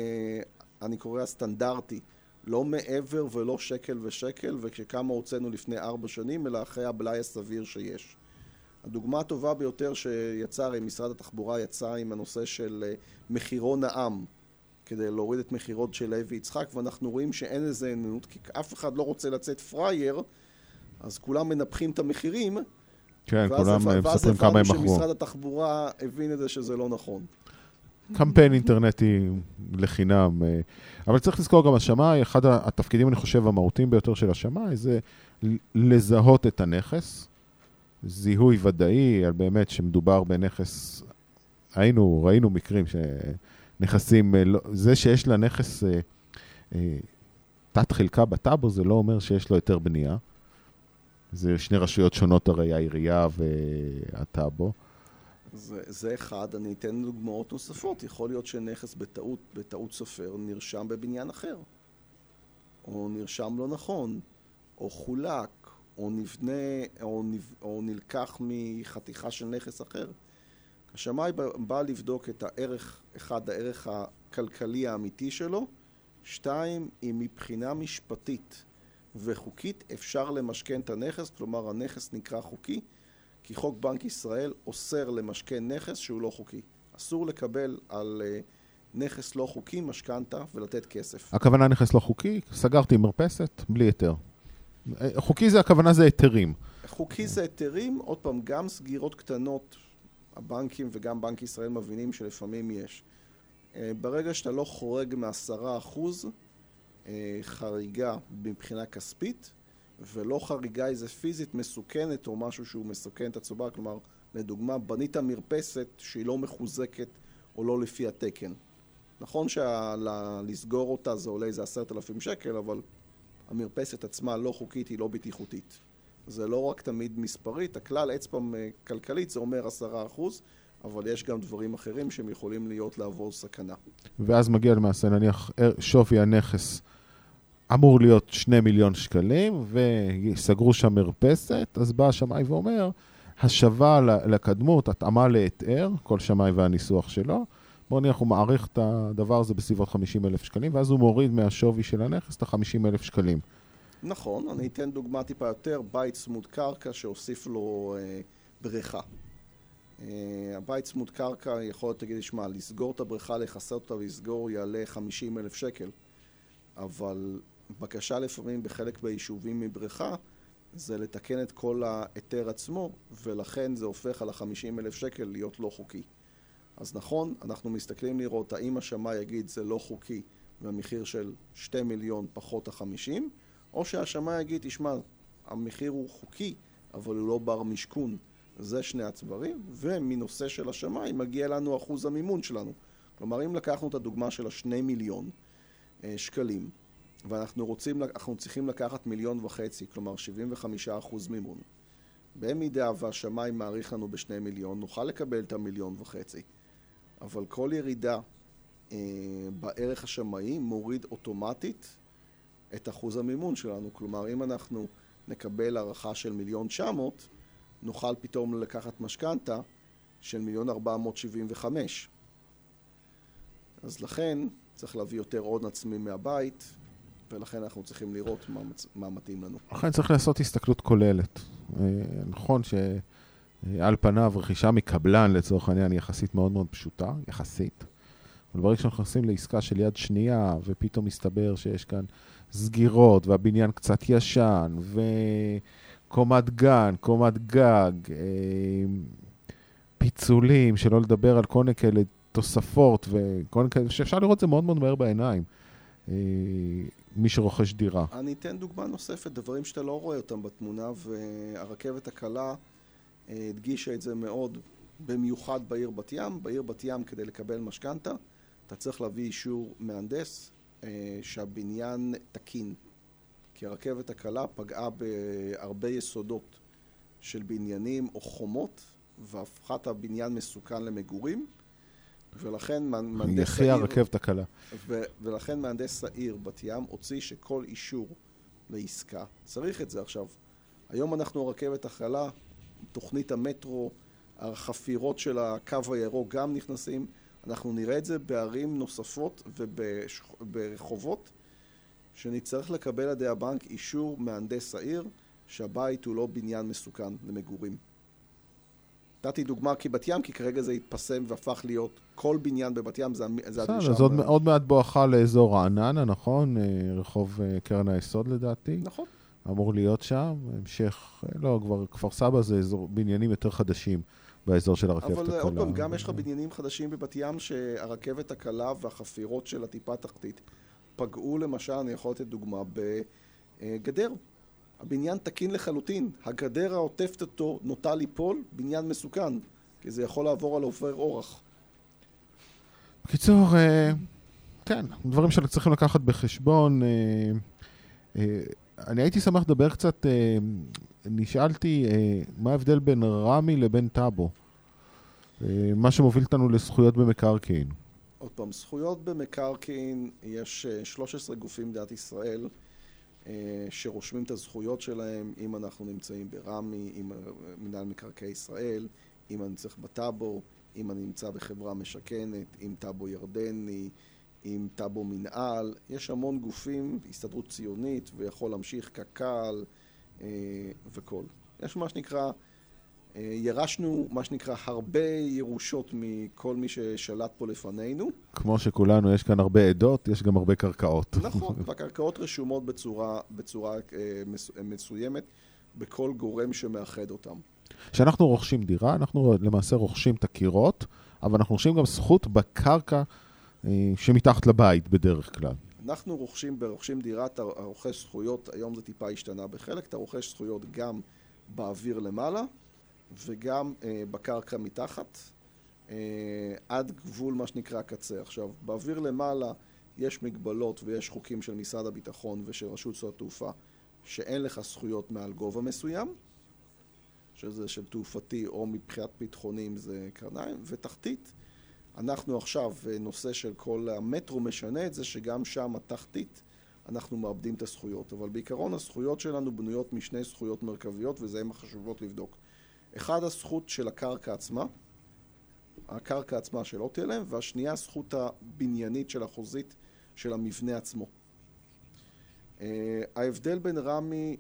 אני קורא הסטנדרטי, לא מעבר ולא שקל ושקל, וכשכמה הוצאנו לפני ארבע שנים, אלא אחרי הבלאי הסביר שיש. הדוגמה הטובה ביותר שיצא, משרד התחבורה יצא עם הנושא של מחירון העם, כדי להוריד את מחירות של לוי יצחק, ואנחנו רואים שאין איזה עניינות, כי אף אחד לא רוצה לצאת פרייר, אז כולם מנפחים את המחירים, כן, כולם מספרים כמה הם מכרו. ואז הבנו שמשרד התחבורה הבין את זה שזה לא נכון. קמפיין אינטרנטי לחינם. אבל צריך לזכור גם השמאי, אחד התפקידים, אני חושב, המהותיים ביותר של השמאי, זה לזהות את הנכס, זיהוי ודאי, על באמת שמדובר בנכס, היינו, ראינו מקרים שנכסים, זה שיש לנכס תת חלקה בטאבו, זה לא אומר שיש לו יותר בנייה. זה שני רשויות שונות הרי, העירייה והטאבו. זה, זה אחד, אני אתן דוגמאות נוספות. יכול להיות שנכס בטעות, בטעות סופר נרשם בבניין אחר, או נרשם לא נכון, או חולק, או נבנה, או, נב, או נלקח מחתיכה של נכס אחר. השמאי בא לבדוק את הערך, אחד, הערך הכלכלי האמיתי שלו, שתיים, אם מבחינה משפטית וחוקית אפשר למשכן את הנכס, כלומר הנכס נקרא חוקי, כי חוק בנק ישראל אוסר למשכן נכס שהוא לא חוקי. אסור לקבל על uh, נכס לא חוקי משכנתה ולתת כסף. הכוונה נכס לא חוקי, סגרתי מרפסת בלי היתר. חוקי זה, הכוונה זה היתרים. חוקי זה היתרים, עוד פעם, גם סגירות קטנות, הבנקים וגם בנק ישראל מבינים שלפעמים יש. Uh, ברגע שאתה לא חורג מעשרה אחוז uh, חריגה מבחינה כספית, ולא חריגה איזה פיזית מסוכנת או משהו שהוא מסוכן את הצובר, כלומר לדוגמה, בנית מרפסת שהיא לא מחוזקת או לא לפי התקן. נכון שלסגור אותה זה עולה איזה עשרת אלפים שקל, אבל המרפסת עצמה לא חוקית, היא לא בטיחותית. זה לא רק תמיד מספרית, הכלל אצבע כלכלית זה אומר עשרה אחוז, אבל יש גם דברים אחרים שהם יכולים להיות לעבור סכנה. ואז מגיע למעשה, נניח, שווי הנכס אמור להיות שני מיליון שקלים, וסגרו שם מרפסת, אז בא השמאי ואומר, השווה לקדמות, התאמה להתאר, כל שמאי והניסוח שלו, בוא נניח הוא מעריך את הדבר הזה בסביבות חמישים אלף שקלים, ואז הוא מוריד מהשווי של הנכס את ה-חמישים אלף שקלים. נכון, אני אתן דוגמה טיפה יותר, בית צמוד קרקע שהוסיף לו אה, בריכה. אה, הבית צמוד קרקע יכול להיות, תגיד, שמע, לסגור את הבריכה, לחסר אותה ולסגור יעלה חמישים אלף שקל, אבל בקשה לפעמים בחלק ביישובים מבריכה, זה לתקן את כל היתר עצמו, ולכן זה הופך על ה-חמישים אלף שקל להיות לא חוקי. אז נכון, אנחנו מסתכלים לראות האם השמאי יגיד זה לא חוקי והמחיר של שתי מיליון פחות ה-חמישים, או שהשמאי יגיד, תשמע, המחיר הוא חוקי, אבל הוא לא בר משכון. זה שני הצברים, ומנושא של השמאי מגיע לנו אחוז המימון שלנו. כלומר, אם לקחנו את הדוגמה של השני מיליון אה, שקלים, ואנחנו רוצים, אנחנו צריכים לקחת מיליון וחצי, כלומר שבעים וחמישה אחוז מימון. במידה והשמאי מעריך לנו בשני מיליון, נוכל לקבל את המיליון וחצי. אבל כל ירידה אה, בערך השמאי מוריד אוטומטית את אחוז המימון שלנו. כלומר, אם אנחנו נקבל הערכה של מיליון תשע מאות, נוכל פתאום לקחת משכנתה של מיליון ארבע מאות שבעים וחמש. אז לכן צריך להביא יותר הון עצמי מהבית, ולכן אנחנו צריכים לראות מה, מה מתאים לנו. לכן צריך לעשות הסתכלות כוללת. נכון שעל פניו רכישה מקבלן לצורך העניין יחסית מאוד מאוד פשוטה, יחסית. אבל ברגע שאנחנו נכנסים לעסקה של יד שנייה, ופתאום מסתבר שיש כאן סגירות, והבניין קצת ישן, וקומת גן, קומת גג, פיצולים, שלא לדבר על כל מיני כאלה תוספות, וכל מיני כאלה, שאפשר לראות זה מאוד מאוד מהר בעיניים. מי שרוכש דירה. אני אתן דוגמה נוספת, דברים שאתה לא רואה אותם בתמונה, והרכבת הקלה הדגישה את זה מאוד, במיוחד בעיר בת ים. בעיר בת ים, כדי לקבל משכנתה, אתה צריך להביא אישור מהנדס שהבניין תקין. כי הרכבת הקלה פגעה בהרבה יסודות של בניינים או חומות, והפכה את הבניין מסוכן למגורים, ולכן מהנדס העיר, הרכבת הקלה. ו- ולכן מהנדס העיר בת ים הוציא שכל אישור לעסקה צריך את זה. עכשיו, היום אנחנו הרכבת הקלה, תוכנית המטרו, החפירות של הקו הירוק גם נכנסים, אנחנו נראה את זה בערים נוספות וברחובות, שנצטרך לקבל עדי הבנק אישור מהנדס העיר שהבית הוא לא בניין מסוכן למגורים. נתתי דוגמה כי בת ים, כי כרגע זה התפסם והפך להיות כל בניין בבת ים, זה הדרישה. אז עוד מעט בואכה לאזור העננה, נכון? רחוב קרן היסוד לדעתי. נכון. אמור להיות שם, המשך, לא, כבר כפר סבא זה אזור, בניינים יותר חדשים באזור של הרכבת הקלה. אבל עוד פעם, גם יש לך בניינים חדשים בבת ים שהרכבת הקלה והחפירות של הטיפה תחתית פגעו, למשל, אני יכול לתת דוגמה, בגדר. הבניין תקין לחלוטין, הגדר העוטפת אותו נוטה ליפול, בניין מסוכן, כי זה יכול לעבור על עובר אורח. בקיצור, כן, דברים שאנחנו צריכים לקחת בחשבון. אני הייתי שמח לדבר קצת, נשאלתי מה ההבדל בין רמי לבין טאבו, מה שמוביל אותנו לזכויות במקרקעין. עוד פעם, זכויות במקרקעין, יש שלושה עשר גופים במדינת ישראל, שרושמים את הזכויות שלהם, אם אנחנו נמצאים ברמי, עם מנהל מקרקעי ישראל, אם אני צריך בטאבו, אם אני נמצא בחברה משכנת, עם טאבו ירדני, עם טאבו מנהל. יש המון גופים, הסתדרות ציונית, ויכול להמשיך קק"ל וכל. יש מה שנקרא, ירשנו מה שנקרא הרבה ירושות מכל מי ששלט פה לפנינו. כמו שכולנו, יש כאן הרבה עדות, יש גם הרבה קרקעות. נכון, והקרקעות רשומות בצורה, בצורה מסוימת בכל גורם שמאחד אותם. כשאנחנו רוכשים דירה, אנחנו למעשה רוכשים את הקירות, אבל אנחנו רוכשים גם זכות בקרקע שמתחת לבית בדרך כלל. אנחנו רוכשים, ברוכשים דירה, אתה רוכש זכויות, היום זה טיפה השתנה בחלק, אתה רוכש זכויות גם באוויר למעלה, וגם אה, בקרקע מתחת, אה, עד גבול מה שנקרא קצה. עכשיו, באוויר למעלה יש מגבלות ויש חוקים של משרד הביטחון ושל רשות שדות התעופה שאין לך זכויות מעל גובה מסוים, שזה של תעופתי או מבחינת ביטחוניים זה קרניים, ותחתית, אנחנו עכשיו, נושא של כל המטרו משנה את זה שגם שם התחתית אנחנו מאבדים את הזכויות, אבל בעיקרון הזכויות שלנו בנויות משני זכויות מרכביות וזה הן החשובות לבדוק. אחד, הזכות של הקרקע עצמה, הקרקע עצמה שלא תהיה, והשנייה הזכות הבניינית של החוזית של המבנה עצמו. Uh, ההבדל בין רמי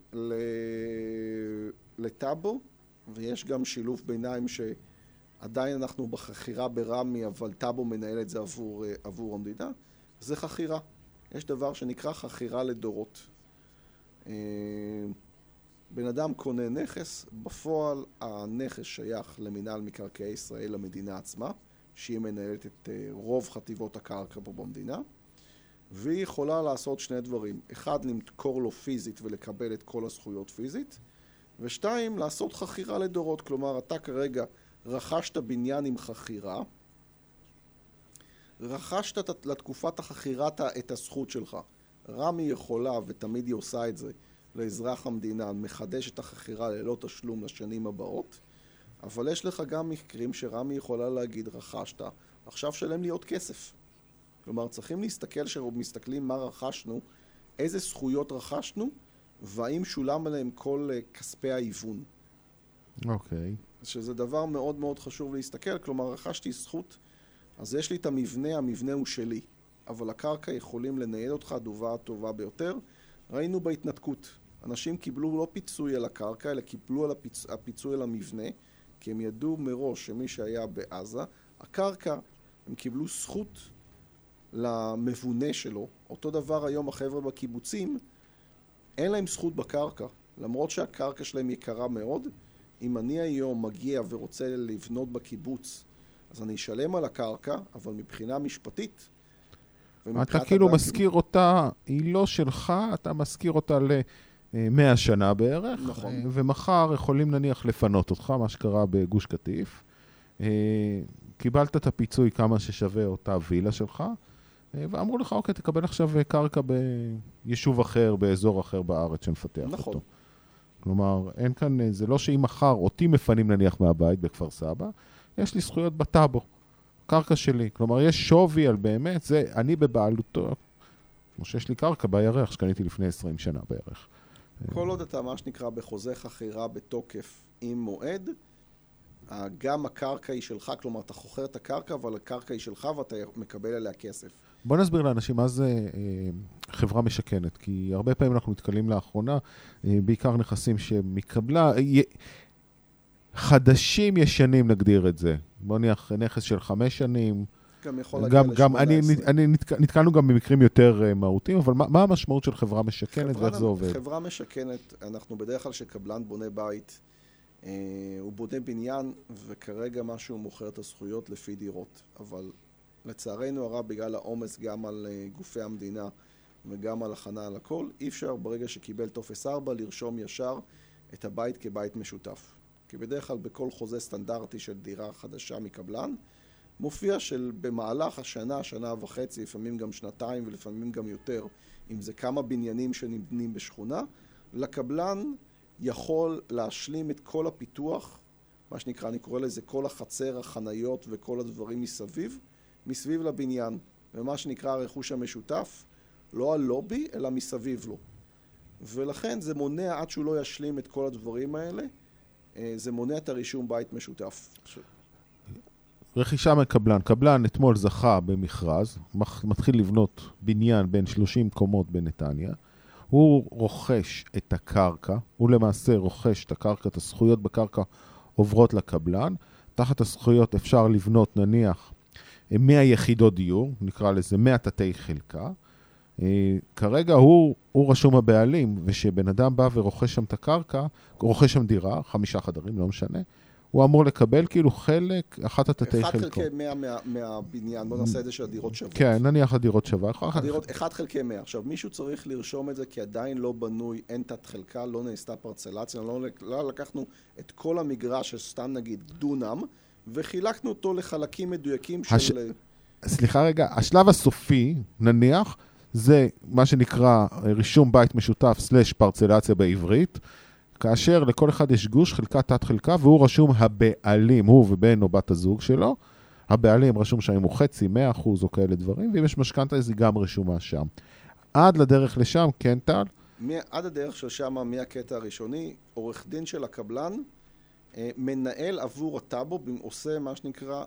לטאבו, ויש גם שילוב ביניים שעדיין אנחנו בחכירה ברמי, אבל טאבו מנהל את זה עבור, uh, עבור המדינה, זה חכירה. יש דבר שנקרא חכירה לדורות. Uh, בן אדם קונה נכס, בפועל הנכס שייך למינהל מקרקעי ישראל, למדינה עצמה, שהיא מנהלת את uh, רוב חטיבות הקרקע פה במדינה, והיא יכולה לעשות שני דברים. אחד, למכור לו פיזית ולקבל את כל הזכויות פיזית, ושתיים, לעשות חכירה לדורות. כלומר, אתה כרגע רכשת בניין עם חכירה, רכשת לתקופת החכירה את הזכות שלך. רמי יכולה, ותמיד היא עושה את זה, לאזרח המדינה, מחדש את החכירה ללא תשלום לשנים הבאות, אבל יש לך גם מקרים שרמי יכולה להגיד, רכשת, עכשיו שלם לי עוד כסף. כלומר, צריכים להסתכל שמסתכלים מה רכשנו, איזה זכויות רכשנו, והאם שולם עליהם כל כספי האיוון. אוקיי. Okay. שזה דבר מאוד מאוד חשוב להסתכל, כלומר, רכשתי זכות, אז יש לי את המבנה, המבנה הוא שלי, אבל הקרקע יכולים לנהל אותך הדובה הטובה ביותר. ראינו בהתנתקות, אנשים קיבלו לא פיצוי על הקרקע, אלא קיבלו על הפיצ... הפיצוי על המבנה, כי הם ידעו מראש שמי שהיה בעזה, הקרקע, הם קיבלו זכות למבונה שלו. אותו דבר היום החבר'ה בקיבוצים, אין להם זכות בקרקע, למרות שהקרקע שלהם יקרה מאוד. אם אני היום מגיע ורוצה לבנות בקיבוץ, אז אני אשלם על הקרקע, אבל מבחינה משפטית, אתה כאילו מזכיר אותה, היא לא שלך, אתה מזכיר אותה ל-מאה שנה בערך, נכון. ומחר יכולים נניח לפנות אותך, מה שקרה בגוש קטיף. קיבלת את הפיצוי כמה ששווה אותה וילה שלך, ואמרו לך, אוקיי, תקבל עכשיו קרקע ביישוב אחר, באזור אחר בארץ שנפתח נכון. אותו. כלומר, אין כאן, זה לא שאם מחר אותי מפנים נניח מהבית בכפר סבא, יש לי זכויות בטאבו, קרקע שלי. כלומר, יש שווי על באמת, זה אני בבעלותו, כמו שיש לי קרקע בירח שקניתי לפני עשרים שנה בערך. כל עוד אתה מה שנקרא בחוזה חכירה בתוקף עם מועד, גם הקרקע היא שלך, כלומר, אתה חוכר את הקרקע, אבל הקרקע היא שלך ואתה מקבל עליה כסף. בוא נסביר לאנשים מה זה אה, חברה משכנת, כי הרבה פעמים אנחנו מתקלים לאחרונה, אה, בעיקר נכסים שמקבלה, אה, חדשים ישנים נגדיר את זה. בוא נניח נכס של חמש שנים. גם יכול להגיע לשמונה עשרה. אני, אני נתק, נתקלנו גם במקרים יותר uh, מהותיים, אבל מה, מה המשמעות של חברה משכנת ואיך זה עובד? חברה משכנת, אנחנו בדרך כלל שקבלן בונה בית, אה, הוא בונה בניין, וכרגע משהו מוכר את הזכויות לפי דירות. אבל לצערנו הרב, בגלל העומס גם על uh, גופי המדינה וגם על הכנה על הכל, אי אפשר ברגע שקיבל טופס ארבע לרשום ישר את הבית כבית משותף. כי בדרך כלל בכל חוזה סטנדרטי של דירה חדשה מקבלן, מופיע של במהלך השנה, שנה וחצי, לפעמים גם שנתיים ולפעמים גם יותר, אם זה כמה בניינים שנבנים בשכונה, לקבלן יכול להשלים את כל הפיתוח, מה שנקרא, אני קורא לזה כל החצר, החניות וכל הדברים מסביב, מסביב לבניין, ומה שנקרא הרכוש המשותף, לא הלובי, אלא מסביב לו. ולכן זה מונע עד שהוא לא ישלים את כל הדברים האלה, זה מונע את הרישום בית משותף. רכישה מקבלן. קבלן אתמול זכה במכרז, מתחיל לבנות בניין בין שלושים קומות בנתניה. הוא רוכש את הקרקע, הוא למעשה רוכש את הקרקע, את הזכויות בקרקע עוברות לקבלן. תחת הזכויות אפשר לבנות נניח מאה יחידות דיור, נקרא לזה מאה תתי חלקה. כרגע הוא, הוא רשום הבעלים, ושבן אדם בא ורוכש שם את הקרקע, רוכש שם דירה, חמישה חדרים, לא משנה, הוא אמור לקבל כאילו חלק, אחת התתי חלקו. אחד חלקי מאה מה, מהבניין, בוא נעשה את זה שהדירות שוות. כן, נניח הדירות שווה. הדירות, אחד חלקי מאה. עכשיו, מישהו צריך לרשום את זה, כי עדיין לא בנוי, אין תת חלקה, לא נעשתה פרצלציה, לא, לא לקחנו את כל המגרש, שסתם נגיד דונם, וחילקנו אותו לחלקים מדויקים של... הש... סליחה רגע, השלב הסופי, נניח, זה מה שנקרא רישום בית משותף סלש פרצלציה בעברית, כאשר לכל אחד יש גוש, חלקה, תת חלקה, והוא רשום הבעלים, הוא ובן או בת הזוג שלו. הבעלים רשום שם הוא חצי, מאה אחוז או כאלה דברים, ואם יש משכנתה, אז היא גם רשומה שם. עד לדרך לשם, כן טל? עד הדרך של שם, מהקטע הראשוני, עורך דין של הקבלן, מנהל עבור הטאבו, עושה מה שנקרא,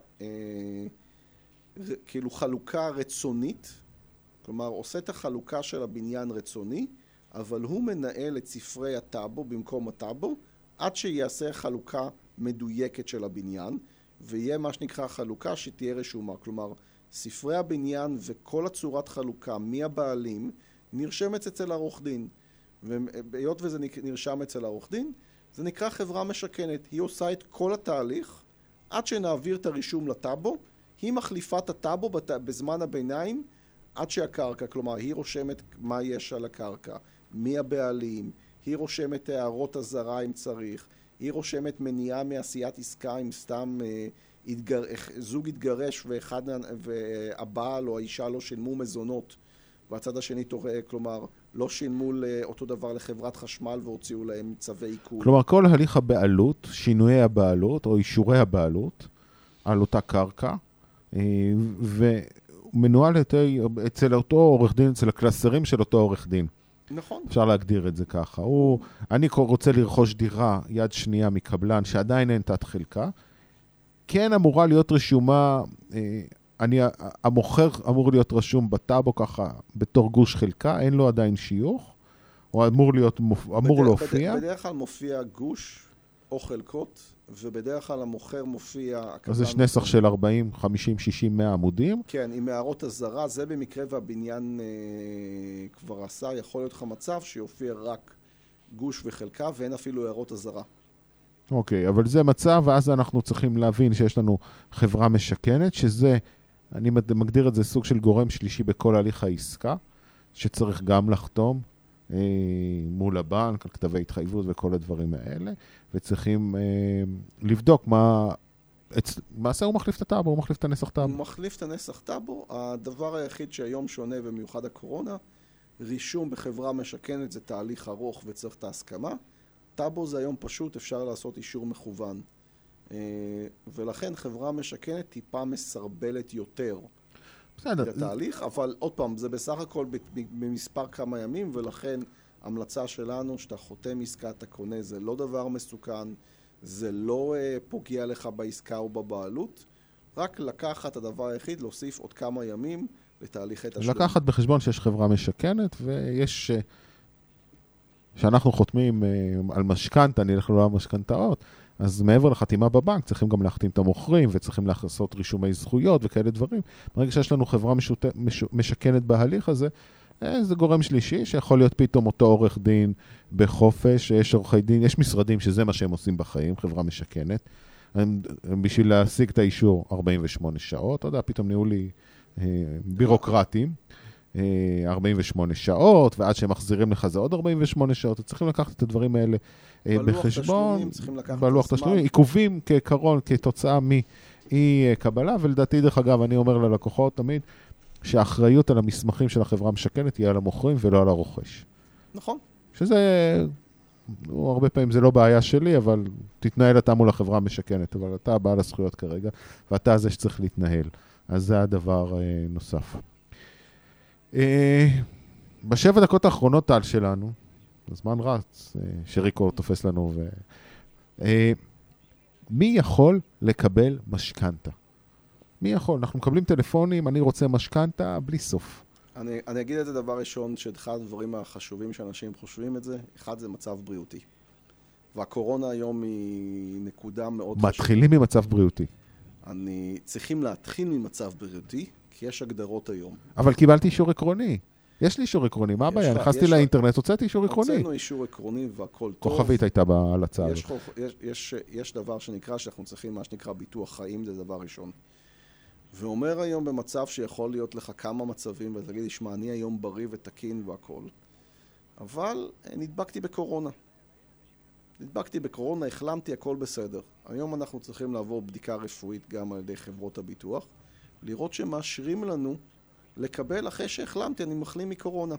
כאילו חלוקה רצונית, כלומר, עושה את החלוקה של הבניין רצוני, אבל הוא מנהל את ספרי הטאבו במקום הטאבו, עד שיעשה חלוקה מדויקת של הבניין, ויהיה מה שנקרא חלוקה שתהיה רשומה. כלומר, ספרי הבניין וכל הצורת חלוקה מהבעלים נרשמת אצל העורך דין. והיות וזה נרשם אצל העורך דין, זה נקרא חברה משכנת. היא עושה את כל התהליך, עד שנעביר את הרישום לטאבו, היא מחליפה את הטאבו בזמן הביניים, עד שהקרקע, כלומר, היא רושמת מה יש על הקרקע, מי הבעלים, היא רושמת הערות הזרה אם צריך, היא רושמת מניעה מעשיית עסקה אם סתם אה, התגר... זוג התגרש ואחד, והבעל או האישה לא שילמו מזונות, והצד השני תורא, כלומר, לא שילמו אותו דבר לחברת חשמל והוציאו להם צווי עיקול. כלומר, כל הליך הבעלות, שינויי הבעלות או אישורי הבעלות על אותה קרקע, ו... מנוהל אצל אותו עורך דין, אצל הקלסרים של אותו עורך דין. נכון. אפשר להגדיר את זה ככה. הוא, אני רוצה לרכוש דירה יד שנייה מקבלן שעדיין אין תת חלקה. כן אמורה להיות רשומה, אני, המוכר אמור להיות רשום בטאבו ככה, בתור גוש חלקה, אין לו עדיין שיוך, או אמור להיות, אמור להופיע. בדרך כלל מופיע גוש או חלקות, ובדרך כלל המוכר מופיע... אז זה נסח של ארבעים, חמישים, שישים, מאה עמודים. כן, עם הערות הזרה, זה במקרה והבניין אה, כבר עשה, יכול להיות לך מצב שיופיע רק גוש וחלקה, ואין אפילו הערות הזרה. אוקיי, אבל זה מצב, ואז אנחנו צריכים להבין שיש לנו חברה משכנת, שזה, אני מגדיר את זה סוג של גורם שלישי בכל הליך העסקה, שצריך גם לחתום אה, מול הבנק, על כתבי התחייבות וכל הדברים האלה, וצריכים אה, לבדוק מה... מעשה הוא מחליף את הטאבו, הוא מחליף את הנסח טאבו. הוא מחליף את הנסח טאבו. הדבר היחיד שהיום שונה במיוחד הקורונה, רישום בחברה משכנת זה תהליך ארוך וצריך את ההסכמה. טאבו זה היום פשוט, אפשר לעשות אישור מכוון. ולכן חברה משכנת טיפה מסרבלת יותר. בסדר. את התהליך, אבל עוד פעם, זה בסך הכל במספר כמה ימים, ולכן המלצה שלנו שאתה חותם עסקה, אתה קונה, זה לא דבר מסוכן, זה לא uh, פוגע לך בעסקה או בבעלות, רק לקחת הדבר היחיד, להוסיף עוד כמה ימים לתהליכי תשלום. לקחת בחשבון שיש חברה משכנת, ויש, uh, שאנחנו חותמים uh, על משכנתה, אני אלך לעולם משכנתאות, אז מעבר לחתימה בבנק, צריכים גם להחתים את המוכרים, וצריכים לעשות רישומי זכויות וכאלה דברים. ברגע שיש לנו חברה משות... מש... משכנת בהליך הזה, זה גורם שלישי, שיכול להיות פתאום אותו עורך דין בחופש, יש עורכי דין, יש משרדים שזה מה שהם עושים בחיים, חברה משכנת, הם, הם בשביל להשיג את האישור ארבעים ושמונה שעות, אתה יודע, פתאום נהיו לי אה, בירוקרטים, אה, ארבעים ושמונה שעות, ועד שהם מחזירים לך זה עוד ארבעים ושמונה שעות, צריכים לקחת את הדברים האלה אה, בחשבון, בלוח תשלומים, עיכובים כעיקרון, כתוצאה מאי קבלה, ולדעתי דרך אגב, אני אומר ללקוחות תמיד, שהאחריות על המסמכים של החברה המשכנת תהיה על המוכרים ולא על הרוכש. נכון. שזה, הרבה פעמים זה לא בעיה שלי, אבל תתנהל אתה מול החברה המשכנת, אבל אתה בעל הזכויות כרגע, ואתה זה שצריך להתנהל. אז זה הדבר אה, נוסף. אה, בשבע דקות האחרונות טל שלנו, הזמן רץ, אה, שריקו תופס לנו, ו... אה, מי יכול לקבל משכנתה? מי יכול? אנחנו מקבלים טלפונים, אני רוצה משכנתה, בלי סוף. אני, אני אגיד את זה דבר ראשון, שאחד הדברים החשובים שאנשים חושבים את זה, אחד זה מצב בריאותי. והקורונה היום היא נקודה מאוד חשובה. מתחילים ממצב בריאותי. אני צריכים להתחיל ממצב בריאותי, כי יש הגדרות היום. אבל קיבלתי אישור עקרוני. יש לי אישור עקרוני, מה הבעיה? נכנסתי לאינטרנט, הוצאתי אישור עקרוני. הוצאנו אישור עקרוני והכל טוב. כוכבית הייתה בהלצה הזאת. יש, יש, יש דבר שנקרא, שאנחנו צריכים מה שנקרא ביטוח חיים, זה דבר ראשון. ואומר היום במצב שיכול להיות לך כמה מצבים, ותגיד, ישמע, אני היום בריא ותקין והכל. אבל נדבקתי בקורונה. נדבקתי בקורונה, החלמתי, הכל בסדר. היום אנחנו צריכים לעבור בדיקה רפואית גם על ידי חברות הביטוח, לראות שמאשרים לנו לקבל אחרי שהחלמתי, אני מחלים מקורונה.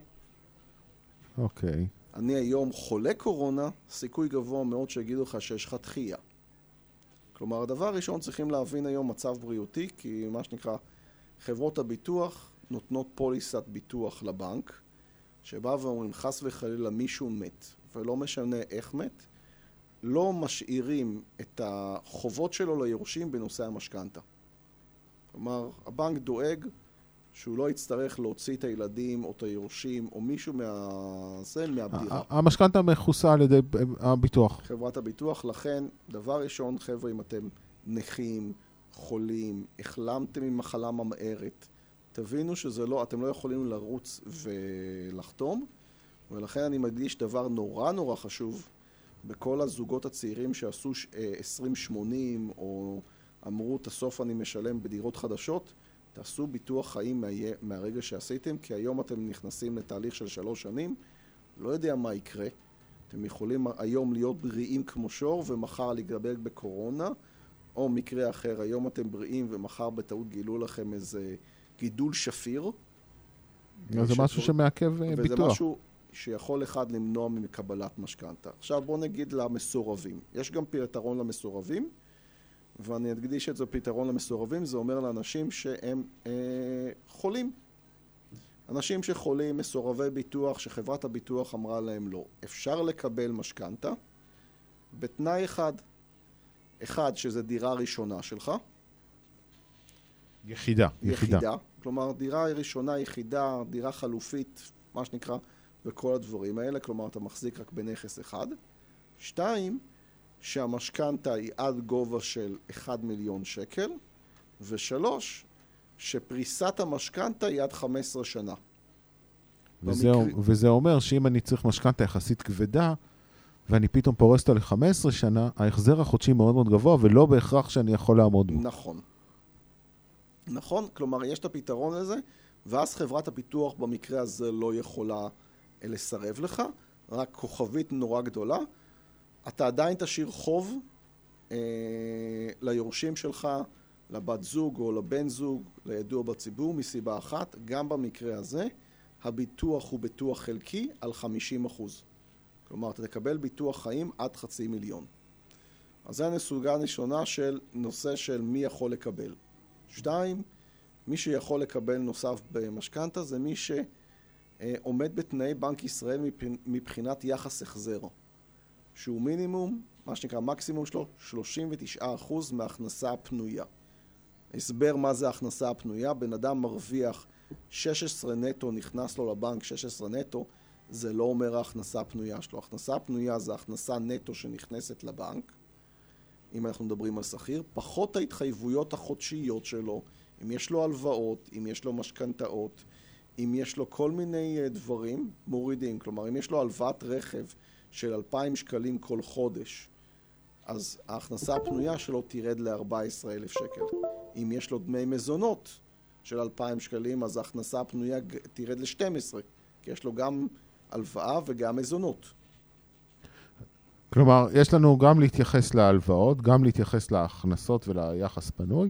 אוקיי. אני היום חולה קורונה, סיכוי גבוה מאוד שיגידו לך שיש לך דחייה. כלומר, הדבר הראשון צריכים להבין היום מצב בריאותי, כי מה שנקרא, חברות הביטוח נותנות פוליסת ביטוח לבנק, שבא ואומרים, חס וחלילה מישהו מת, ולא משנה איך מת, לא משאירים את החובות שלו ליורשים בנושא המשכנתה. כלומר, הבנק דואג שהוא לא יצטרך להוציא את הילדים או את היורשים או מישהו מהזה, מהבדירה. המשכנתה מכוסה על ידי הביטוח. חברת הביטוח, לכן, דבר ראשון, חבר'ה, אם אתם נכים, חולים, החלמתם ממחלה ממארת, תבינו שזה לא, אתם לא יכולים לרוץ ולחתום, ולכן אני מדגיש דבר נורא נורא חשוב, בכל הזוגות הצעירים שעשו עשרים שמונים או אמרו, תסוף אני משלם בדירות חדשות, תעשו ביטוח חיים מה... מהרגע שעשיתם, כי היום אתם נכנסים לתהליך של שלוש שנים, לא יודע מה יקרה. אתם יכולים היום להיות בריאים כמו שור ומחר להידבק בקורונה, או מקרה אחר, היום אתם בריאים ומחר בטעות גילו לכם איזה גידול שפיר. זה משהו שמעכב ביטוח. וזה משהו שיכול אחד למנוע מקבלת משכנתה. עכשיו בואו נגיד למסורבים. יש גם פתרון למסורבים, ואני אדגיש את זה פתרון למסורבים, זה אומר לאנשים שהם אה, חולים. אנשים שחולים, מסורבי ביטוח, שחברת הביטוח אמרה להם לא. אפשר לקבל משכנתה בתנאי אחד. אחד, שזה דירה ראשונה שלך. יחידה. יחידה. יחידה. כלומר, דירה ראשונה, יחידה, דירה חלופית, מה שנקרא, וכל הדברים האלה. כלומר, אתה מחזיק רק בנכס אחד. שתיים, שהמשכנתה היא עד גובה של אחד מיליון שקל, ושלוש, שפריסת המשכנתה היא עד חמש עשרה שנה. וזה, במקרה... וזה אומר שאם אני צריך משכנתה יחסית כבדה, ואני פתאום פורס אותה ל-חמש עשרה שנה, ההחזר החודשי מאוד מאוד גבוה, ולא בהכרח שאני יכול לעמוד בו. נכון. נכון, כלומר, יש את הפתרון הזה, ואז חברת הפיתוח במקרה הזה לא יכולה לסרב לך, רק כוכבית נורא גדולה, אתה עדיין תשאיר חוב אה, ליורשים שלך, לבת זוג או לבן זוג, לידוע בציבור, מסיבה אחת, גם במקרה הזה, הביטוח הוא ביטוח חלקי על חמישים אחוז. כלומר, אתה תקבל ביטוח חיים עד חצי מיליון. אז זה הנסוגה הראשונה של נושא של מי יכול לקבל. שתיים, מי שיכול לקבל נוסף במשכנתה זה מי שעומד בתנאי בנק ישראל מבחינת יחס החזר. שהוא מינימום, מה שנקרא מקסימום שלו, שלושים ותשעה אחוז מההכנסה הפנויה. הסבר מה זה ההכנסה הפנויה, בן אדם מרוויח שש עשרה נטו, נכנס לו לבנק שש עשרה נטו, זה לא אומר ההכנסה הפנויה שלו. ההכנסה הפנויה זה ההכנסה נטו שנכנסת לבנק, אם אנחנו מדברים על שכיר, פחות ההתחייבויות החודשיות שלו, אם יש לו הלוואות, אם יש לו משכנתאות, אם יש לו כל מיני דברים מורידים, כלומר אם יש לו הלוואת רכב של אלפיים שקלים כל חודש, אז ההכנסה הפנויה שלו תירד ל-ארבעה עשר אלף שקל. אם יש לו דמי מזונות של אלפיים שקלים, אז ההכנסה הפנויה תירד ל-שתים עשרה, כי יש לו גם הלוואה וגם מזונות. כלומר, יש לנו גם להתייחס להלוואות, גם להתייחס להכנסות וליחס פנוי,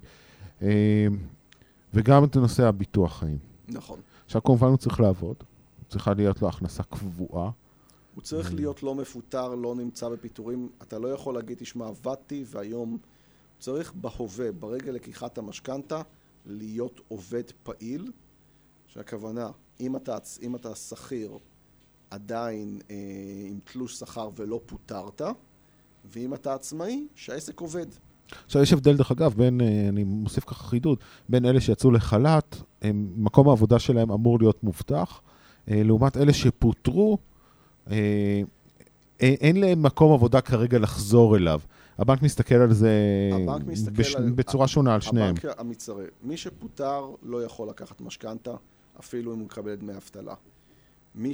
וגם את נושא הביטוח חיים. נכון. עכשיו, כמובן הוא צריך לעבוד, צריכה להיות לו הכנסה קבועה. הוא צריך להיות לא מפוטר, לא נמצא בפיטורים. אתה לא יכול להגיד, תשמע, עבדתי והיום צריך בהווה, ברגע לקיחת המשכנתה, להיות עובד פעיל, שהכוונה, אם אתה, אם אתה שכיר, עדיין אה, עם תלוש שכר ולא פוטרת, ואם אתה עצמאי, שהעסק עובד. עכשיו, יש הבדל דרך אגב, בין, אני מוסיף ככה חידוד, בין אלה שיצאו לחל"ת, הם, מקום העבודה שלהם אמור להיות מובטח, אה, לעומת אלה שפוטרו, אה, אין להם מקום עבודה כרגע לחזור אליו. הבנק מסתכל על זה בש... על... בצורה שונה על שניהם. הבנק המצטרף. מי שפוטר לא יכול לקחת משכנתה, אפילו אם הוא מקבל דמי אבטלה. מי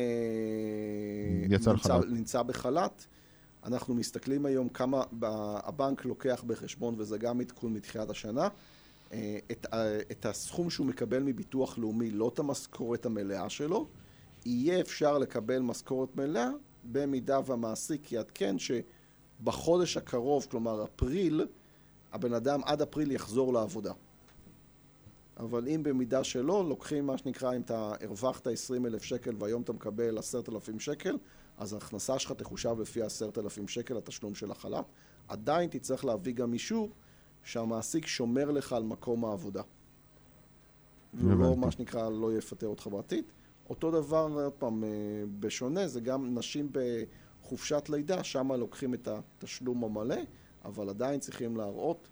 שנמצא בחל"ת, אנחנו מסתכלים היום כמה הבנק לוקח בחשבון, וזה גם עדכון מתחילת השנה, את, את הסכום שהוא מקבל מביטוח לאומי, לא את המשכורת המלאה שלו, יהיה אפשר לקבל משכורת מלאה, במידה והמעסיק יעדכן שבחודש הקרוב, כלומר אפריל, הבן אדם עד אפריל יחזור לעבודה. אבל אם במידה שלא, לוקחים מה שנקרא, אם אתה הרווחת עשרים אלף שקל והיום אתה מקבל עשרת אלפים שקל, אז ההכנסה שלך תחושב לפי עשרת אלפים שקל, התשלום של החל"ת. עדיין תצטרך להביא גם אישור שהמעסיק שומר לך על מקום העבודה. ולא מה שנקרא, לא יפטר אותך בעתיד. אותו דבר, עוד פעם, בשונה, זה גם נשים בחופשת לידה, שם לוקחים את התשלום המלא, אבל עדיין צריכים להראות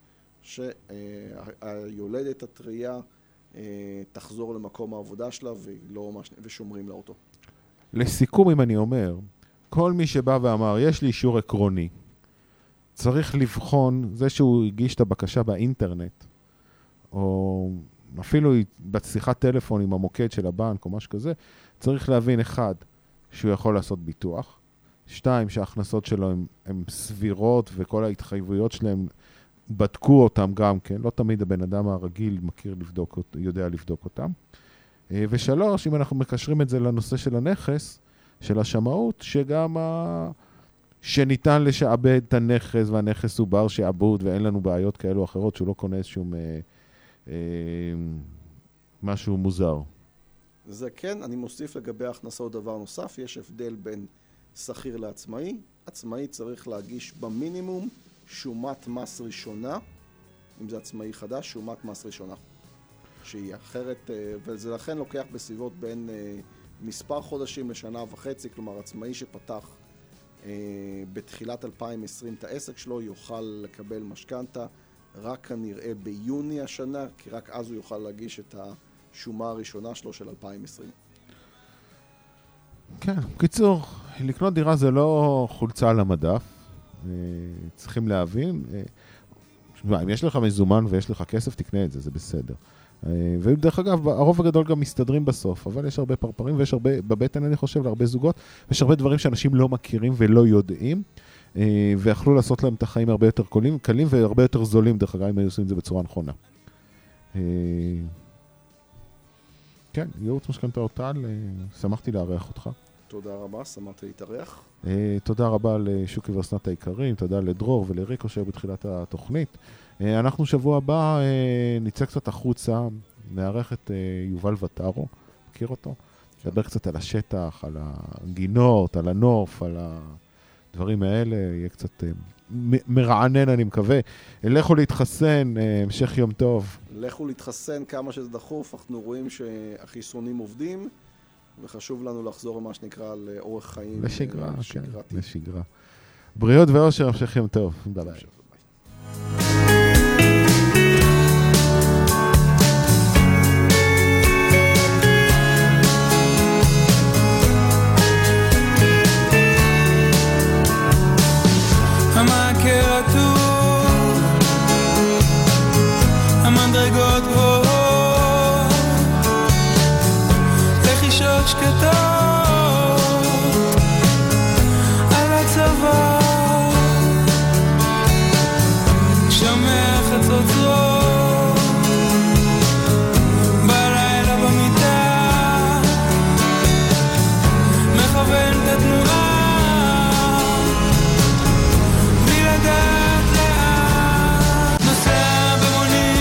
שהיולדת הטריה תחזור למקום העבודה שלה ושומרים לה אותו. לסיכום, אם אני אומר, כל מי שבא ואמר, יש לי אישור עקרוני, צריך לבחון, זה שהוא הגיש את הבקשה באינטרנט, או אפילו בשיחת טלפון עם המוקד של הבנק או משהו כזה, צריך להבין, אחד, שהוא יכול לעשות ביטוח, שתיים, שההכנסות שלו הן סבירות וכל ההתחייבויות שלהם בדקו אותם גם כן, לא תמיד הבן אדם הרגיל מכיר לבדוק, יודע לבדוק אותם. ושלוש, אם אנחנו מקשרים את זה לנושא של הנכס, של השמאות, שגם ה... שניתן לשעבד את הנכס, והנכס הוא בר שעבוד, ואין לנו בעיות כאלו או אחרות, שהוא לא קונה איזשהו אה, אה, משהו מוזר. זה כן, אני מוסיף לגבי ההכנסות דבר נוסף, יש הבדל בין שכיר לעצמאי. עצמאי צריך להגיש במינימום שומת מס ראשונה, אם זה עצמאי חדש, שומת מס ראשונה. שהיא אחרת, וזה לכן לוקח בסביבות בין מספר חודשים לשנה וחצי, כלומר עצמאי שפתח בתחילת אלפיים ועשרים את העסק שלו יוכל לקבל משכנתה רק כנראה ביוני השנה, כי רק אז הוא יוכל להגיש את השומה הראשונה שלו של אלפיים ועשרים. כן, בקיצור, לקנות דירה זה לא חולצה על המדף, צריכים להבין, אם יש לך מזומן ויש לך כסף, תקנה את זה, זה בסדר. ודרך אגב, הרוב הגדול גם מסתדרים בסוף, אבל יש הרבה פרפרים ויש הרבה, בבטן אני חושב, להרבה זוגות, ויש הרבה דברים שאנשים לא מכירים ולא יודעים, ויכלו לעשות להם את החיים הרבה יותר קלים, קלים והרבה יותר זולים, דרך אגב, אם היו עושים את זה בצורה נכונה. כן, ייעוץ משכנתאות טל, שמחתי לארח אותך. תודה רבה, שמחתי להתארח. תודה רבה לשוקי ואסנת היקרים, תודה לדרור ולריקו שהיו בתחילת התוכנית. אנחנו שבוע הבא נצא קצת החוצה, נערך את יובל וטרו, מכיר אותו? נדבר קצת על השטח, על הגינות, על הנוף, על הדברים האלה, יהיה קצת מרענן אני מקווה. לכו להתחסן, המשך יום טוב. לכו להתחסן כמה שזה דחוף, אנחנו רואים שהחיסונים עובדים, וחשוב לנו לחזור למה שנקרא לאורך חיים. לשגרה, כן, לשגרה. בריאות ואושר, המשך יום טוב. ביי. המעקר רטוב, המדרגות גבוהות, לחישות שקטות על הצבא, שומע חצוצרות בלילה במיטה, מכוון את התנועה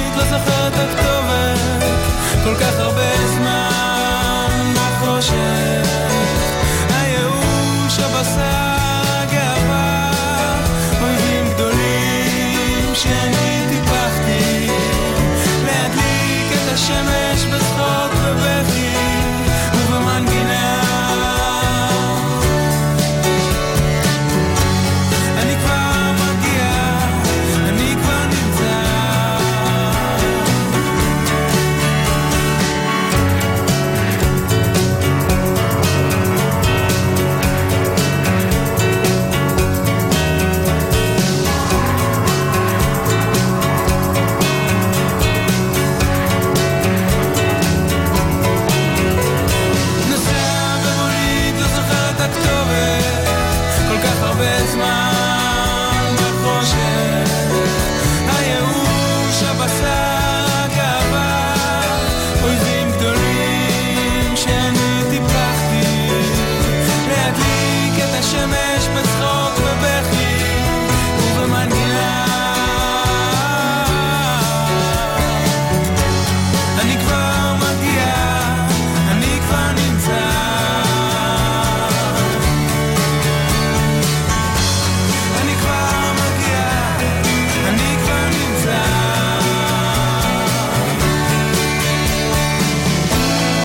זוכר את הכתובת כל כך הרבה זמן בחושך